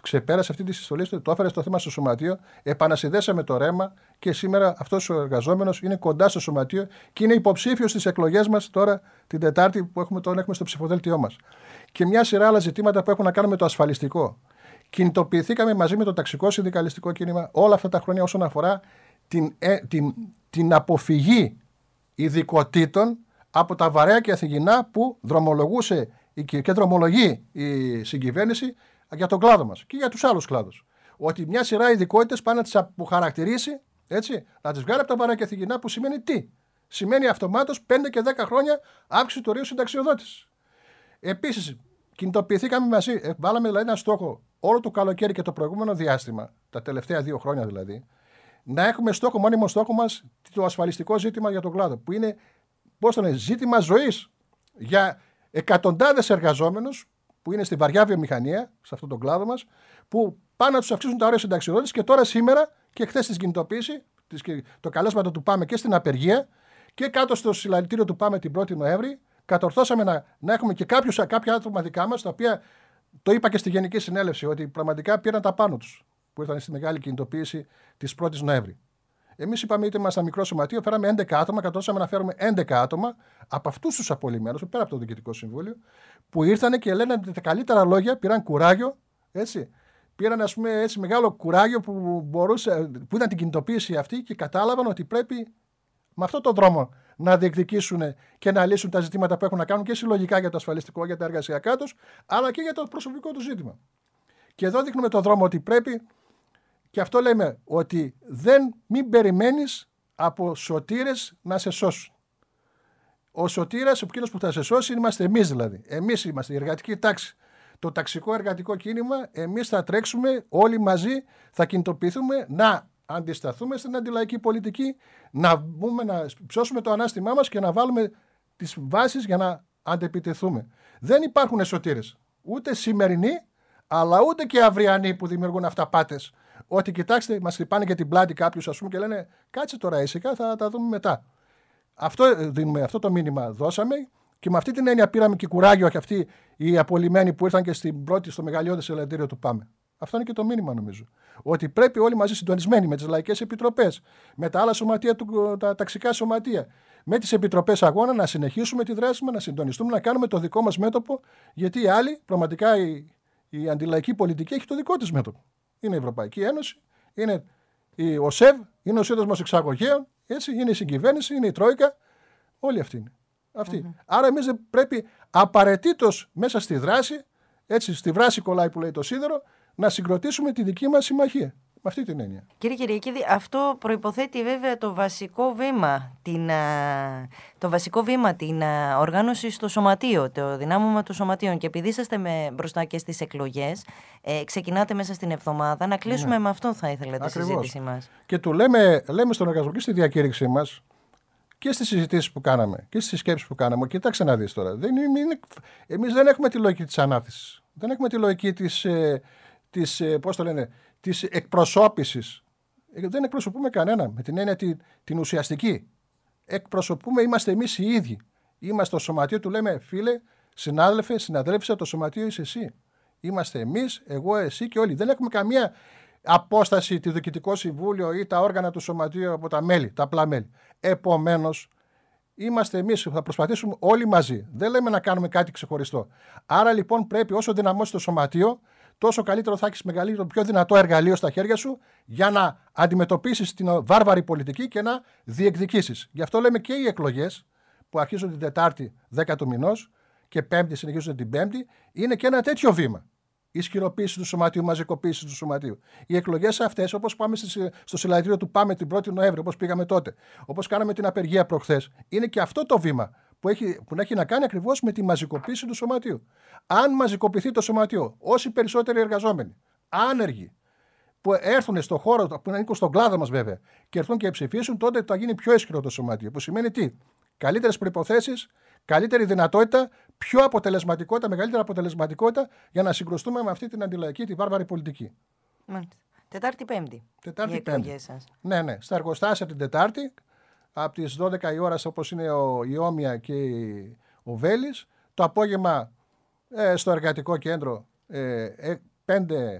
ξεπέρασε αυτή τη συστολή, το έφερε στο θέμα στο σωματείο, επανασυνδέσαμε το ρέμα και σήμερα αυτός ο εργαζόμενος είναι κοντά στο σωματείο και είναι υποψήφιος στις εκλογές μας τώρα την Τετάρτη που έχουμε, τον έχουμε στο ψηφοδέλτιό μας. Και μια σειρά άλλα ζητήματα που έχουν να κάνουν με το ασφαλιστικό. Κινητοποιηθήκαμε μαζί με το ταξικό συνδικαλιστικό κίνημα όλα αυτά τα χρόνια όσον αφορά την, ε, την, την αποφυγή ειδικοτήτων από τα βαρέα και αθηγινά που δρομολογούσε και δρομολογεί η συγκυβέρνηση για τον κλάδο μας και για τους άλλους κλάδους. Ότι μια σειρά ειδικότητες πάνε να τις αποχαρακτηρίσει, έτσι, να τις βγάλει από τα βαρέα και αθηγινά, που σημαίνει τι? Σημαίνει αυτομάτως πέντε και δέκα χρόνια αύξηση του ορίου συνταξιοδότησης. Επίσης, κινητοποιηθήκαμε μαζί, βάλαμε δηλαδή ένα στόχο όλο το καλοκαίρι και το προηγούμενο διάστημα, τα τελευταία δύο χρόνια δηλαδή, να έχουμε στόχο, μόνιμο στόχο μας, το ασφαλιστικό ζήτημα για τον κλάδο, που είναι, πώς το λένε, ζήτημα ζωής για εκατοντάδες εργαζόμενους που είναι στη βαριά βιομηχανία, σε αυτόν τον κλάδο μας, που πάνε να τους αυξήσουν τα όρια συνταξιοδότησης και τώρα σήμερα και χθες της κινητοποίηση, το καλέσματα του ΠΑΜΕ και στην απεργία και κάτω στο συλλαλητήριο του ΠΑΜΕ την πρώτη Νοέμβρη, κατορθώσαμε να, να έχουμε και κάποιους, κάποια άτομα δικά μας, τα οποία το είπα και στη Γενική Συνέλευση, ότι πραγματικά πήραν τα πάνω τους που ήρθαν στη μεγάλη κινητοποίηση της πρώτης Νοέμβρη. Εμείς είπαμε, είτε ήμασταν μικρό σωματείο, φέραμε έντεκα άτομα, κατορθώσαμε να φέρουμε έντεκα άτομα από αυτούς τους απολυμμένους, πέρα από το Διοικητικό Συμβούλιο, που ήρθαν και λένε τα καλύτερα λόγια, πήραν κουράγιο, έτσι. Πήραν, ας πούμε, έτσι, μεγάλο κουράγιο που, μπορούσε, που ήταν την κινητοποίηση αυτή και κατάλαβαν ότι πρέπει με αυτόν τον δρόμο να διεκδικήσουν και να λύσουν τα ζητήματα που έχουν να κάνουν και συλλογικά για το ασφαλιστικό, για τα εργασιακά τους, αλλά και για το προσωπικό του ζήτημα. Και εδώ δείχνουμε τον δρόμο ότι πρέπει, και αυτό λέμε, ότι δεν μην περιμένεις από σωτήρες να σε σώσουν. Ο σωτήρας, ο εκείνος που θα σε σώσει, είμαστε εμείς δηλαδή. Εμείς είμαστε η εργατική τάξη. Το ταξικό εργατικό κίνημα, εμείς θα τρέξουμε όλοι μαζί, θα κινητοποιηθούμε να αντισταθούμε στην αντιλαϊκή πολιτική, να μπούμε να ψώσουμε το ανάστημά μας και να βάλουμε τις βάσεις για να αντεπιτεθούμε. Δεν υπάρχουν σωτήρες, ούτε σημερινοί, αλλά ούτε και αυριανοί που δημιουργούν αυταπάτες. Ότι κοιτάξτε, μας χτυπάνε και την πλάτη κάποιους, ας πούμε, και λένε κάτσε τώρα ήσυχα, θα τα δούμε μετά. Αυτό, δίνουμε, αυτό το μήνυμα δώσαμε και με αυτή την έννοια πήραμε και κουράγιο και αυτοί οι απολυμμένοι που ήρθαν και στην πρώτη, στο μεγαλειώδες συλλαλητήριο του ΠΑΜΕ. Αυτό είναι και το μήνυμα, νομίζω. Ότι πρέπει όλοι μαζί συντονισμένοι με τις λαϊκές επιτροπές, με τα άλλα σωματεία, τα ταξικά σωματεία, με τις επιτροπές αγώνα να συνεχίσουμε τη δράση μας, να συντονιστούμε, να κάνουμε το δικό μας μέτωπο, γιατί οι άλλοι, πραγματικά η, η αντιλαϊκή πολιτική έχει το δικό της μέτωπο. Είναι η Ευρωπαϊκή Ένωση, είναι η ΟΣΕΒ, είναι ο Σύνδεσμος Εξαγωγέων, έτσι, είναι η συγκυβέρνηση, είναι η Τρόικα. Όλοι αυτοί είναι. Αυτοί. Mm-hmm. Άρα εμείς δεν πρέπει απαραίτητος μέσα στη δράση, έτσι, στη βράση κολλάει που λέει το σίδερο, να συγκροτήσουμε τη δική μας συμμαχία. Με αυτή την έννοια. Κύριε Κυριακίδη, αυτό προϋποθέτει βέβαια το βασικό βήμα, την, το βασικό βήμα, την οργάνωση στο σωματείο, το δυνάμωμα των σωματείων. Και επειδή είσαστε με, μπροστά και στις εκλογές, ε, ξεκινάτε μέσα στην εβδομάδα, να κλείσουμε ναι. με αυτό θα ήθελα τη συζήτησή μας. Και του λέμε, λέμε στον εργαζομό και στη διακήρυξή μας και στις συζητήσεις που κάναμε και στις σκέψεις που κάναμε. Κοιτάξτε να δεις τώρα. Δεν είναι, είναι, εμείς δεν έχουμε τη λογική της ανάθεσης. Δεν έχουμε τη λογική της, ε, της, ε, πώς το λένε, της εκπροσώπησης. Δεν εκπροσωπούμε κανένα με την έννοια την, την ουσιαστική. Εκπροσωπούμε, είμαστε εμείς οι ίδιοι. Είμαστε το σωματείο, του λέμε φίλε, συνάδελφε, συναδέλφισσα, το σωματείο είσαι εσύ. Είμαστε εμείς, εγώ, εσύ και όλοι. Δεν έχουμε καμία απόσταση τη Διοικητικό Συμβούλιο ή τα όργανα του σωματείου από τα μέλη, τα απλά μέλη. Επομένως, είμαστε εμείς που θα προσπαθήσουμε όλοι μαζί. Δεν λέμε να κάνουμε κάτι ξεχωριστό. Άρα λοιπόν πρέπει όσο δυναμώσει το σωματείο, τόσο καλύτερο θα έχεις μεγαλύτερο, πιο δυνατό εργαλείο στα χέρια σου για να αντιμετωπίσεις την βάρβαρη πολιτική και να διεκδικήσεις. Γι' αυτό λέμε και οι εκλογές που αρχίζουν την Τετάρτη δέκα του μηνός και Πέμπτη συνεχίζουν την Πέμπτη, είναι και ένα τέτοιο βήμα. Ισχυροποίηση του σωματείου, μαζικοποίηση του σωματείου. Οι εκλογές αυτές, όπως πάμε στο συλλαλητήριο του ΠΑΜΕ την πρώτη Νοέμβρη, όπως πήγαμε τότε, όπως κάναμε την απεργία προχθές, είναι και αυτό το βήμα που έχει, που έχει να κάνει ακριβώς με τη μαζικοποίηση του σωματείου. Αν μαζικοποιηθεί το σωματείο, όσοι περισσότεροι εργαζόμενοι, άνεργοι, που έρθουν στον χώρο, που ανήκουν στον κλάδο μας βέβαια, και έρθουν και ψηφίσουν, τότε θα γίνει πιο ισχυρό το σωματείο. Που σημαίνει τι? Καλύτερες προϋποθέσεις, καλύτερη δυνατότητα, πιο αποτελεσματικότητα, μεγαλύτερη αποτελεσματικότητα για να συγκρουστούμε με αυτή την αντιλαϊκή, τη βάρβαρη πολιτική. Μάλιστα. Τετάρτη Πέμπτη. Τετάρτη Πέμπτη. Ναι, ναι. Στα εργοστάσια την Τετάρτη, από τις δώδεκα η ώρα, όπως είναι ο, η Όμια και ο Βέλης. Το απόγευμα ε, στο εργατικό κέντρο ε, ε, πέντε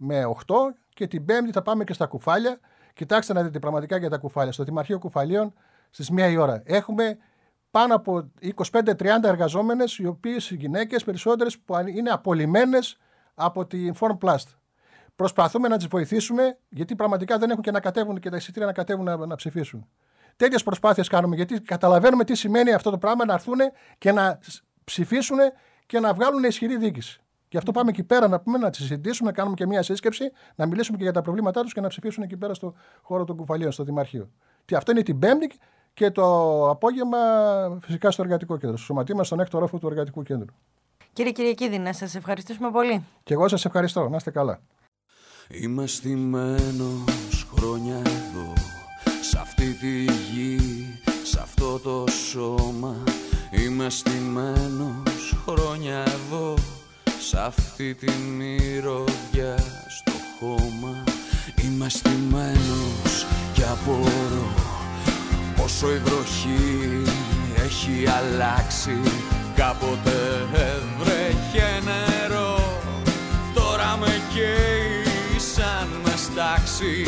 με οκτώ και την Πέμπτη θα πάμε και στα Κουφάλια. Κοιτάξτε να δείτε πραγματικά για τα Κουφάλια. Στο Δημαρχείο Κουφαλίων στις μία η ώρα. Έχουμε πάνω από είκοσι πέντε με τριάντα εργαζόμενες, οι οποίες οι γυναίκες περισσότερες που είναι απολυμμένες από την Formplast. Προσπαθούμε να τις βοηθήσουμε, γιατί πραγματικά δεν έχουν και να κατέβουν και τα εισιτήρια να κατέβουν να, να ψηφίσουν. Τέτοιες προσπάθειες κάνουμε, γιατί καταλαβαίνουμε τι σημαίνει αυτό το πράγμα, να έρθουν και να ψηφίσουν και να βγάλουν ισχυρή διοίκηση. Γι' αυτό πάμε εκεί πέρα να πούμε, να τις συζητήσουμε, να κάνουμε και μια σύσκεψη, να μιλήσουμε και για τα προβλήματά τους και να ψηφίσουν εκεί πέρα στο χώρο των Κουφαλίων, στο Δημαρχείο. Και αυτό είναι την Πέμπτη και το απόγευμα φυσικά στο Εργατικό Κέντρο, στο σωματείο μας, στον έκτο όροφο του Εργατικού Κέντρου. Κύριε Κυριακίδη, να σας ευχαριστήσουμε πολύ. Και εγώ σας ευχαριστώ. Να είστε καλά. Είμαι στημένος χρόνια εδώ, σ' αυτή τη γη, σ' αυτό το σώμα. Είμαι στημένος χρόνια εδώ, σ' αυτή τη μυρωδιά στο χώμα. Είμαι στημένος και απορώ πόσο η βροχή έχει αλλάξει. Κάποτε έβρεχε νερό, τώρα με καίει σαν με στάξει.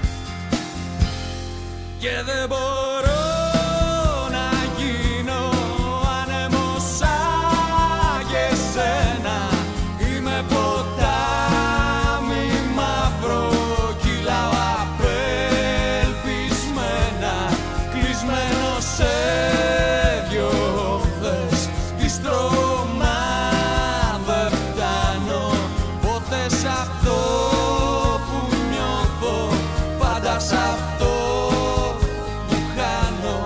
Και δεν μπορώ να γίνω άνεμος σαν και εσένα. Είμαι ποτάμι μαύρο, κυλάω απελπισμένα, κλεισμένο σε δυο οχθές. Τη στρώμα δεν φτάνω ποτέ σ' αυτό που νιώθω, πάντα σ' αυτό που χάνω.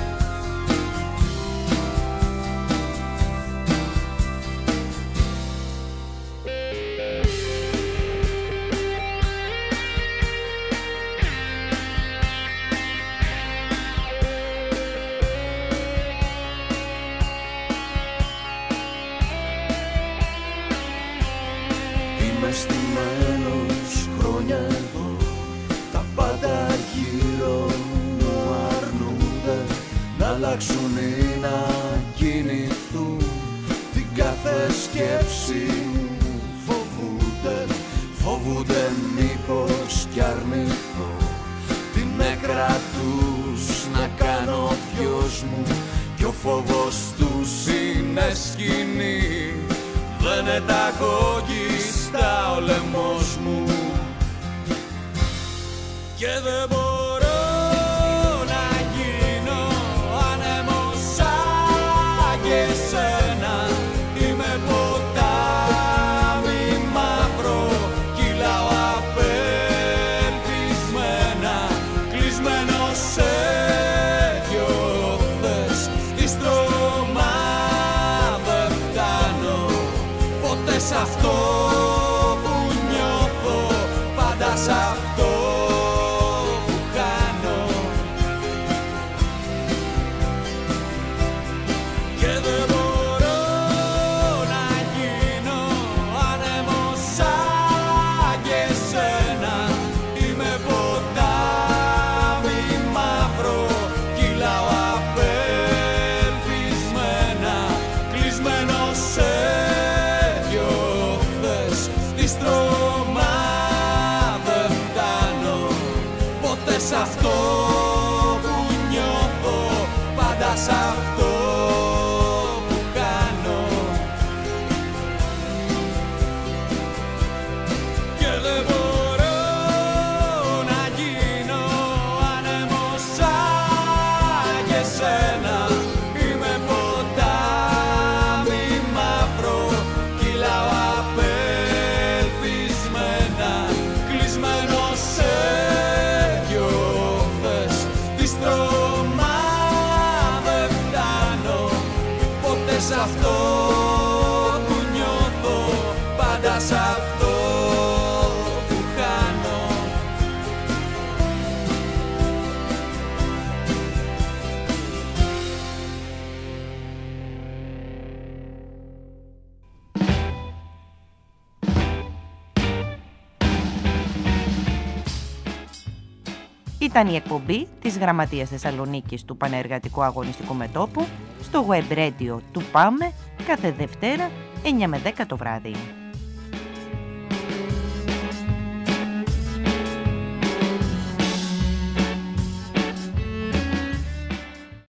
Είμαι στημένος χρόνια εδώ, τα πάντα γύρω μου αρνούνται να αλλάξουν ή να κινηθούν. Την κάθε σκέψη μου φοβούνται, φοβούνται μήπως κι αρνηθώ την νεκρά τους να κάνω δυος μου. Κι ο φόβος τους είναι σκηνή, δεν είναι τα κόκκιστα ο λαιμός μου. Και δεν μπορώ να γίνω άνεμος σαν και εσένα. Είμαι ποτάμι μαύρο, κυλάω απελπισμένα, κλεισμένο σε δυο οχθές. Τη στρώμα δεν φτάνω ποτέ σ' αυτό που νιώθω, πάντα σ' αυτό που κάνω. Και δεν μπορώ να γίνω άνεμος σαν και εσένα. Είμαι ποτάμι μαύρο, κυλάω απελπισμένα, κλεισμένο σε δυο οχθές. Τη στρώμα δεν φτάνω ποτέ σ' αυτό που νιώθω, πάντα σ' αυτό που κάνω. Και δεν μπορώ να γίνω άνεμος σαν και εσένα. Είμαι ποτάμι μαύρο, κυλάω απελπισμένα, κλεισμένο σε δυο οχθές. Τη στρώμα δεν φτάνω ποτέ σ' αυτό που νιώθω, πάντα σ' αυτό που χάνω. Ήταν η εκπομπή της Γραμματείας Θεσσαλονίκης του Πανεργατικού Αγωνιστικού Μετώπου στο web radio του ΠΑΜΕ κάθε Δευτέρα εννιά με δέκα το βράδυ.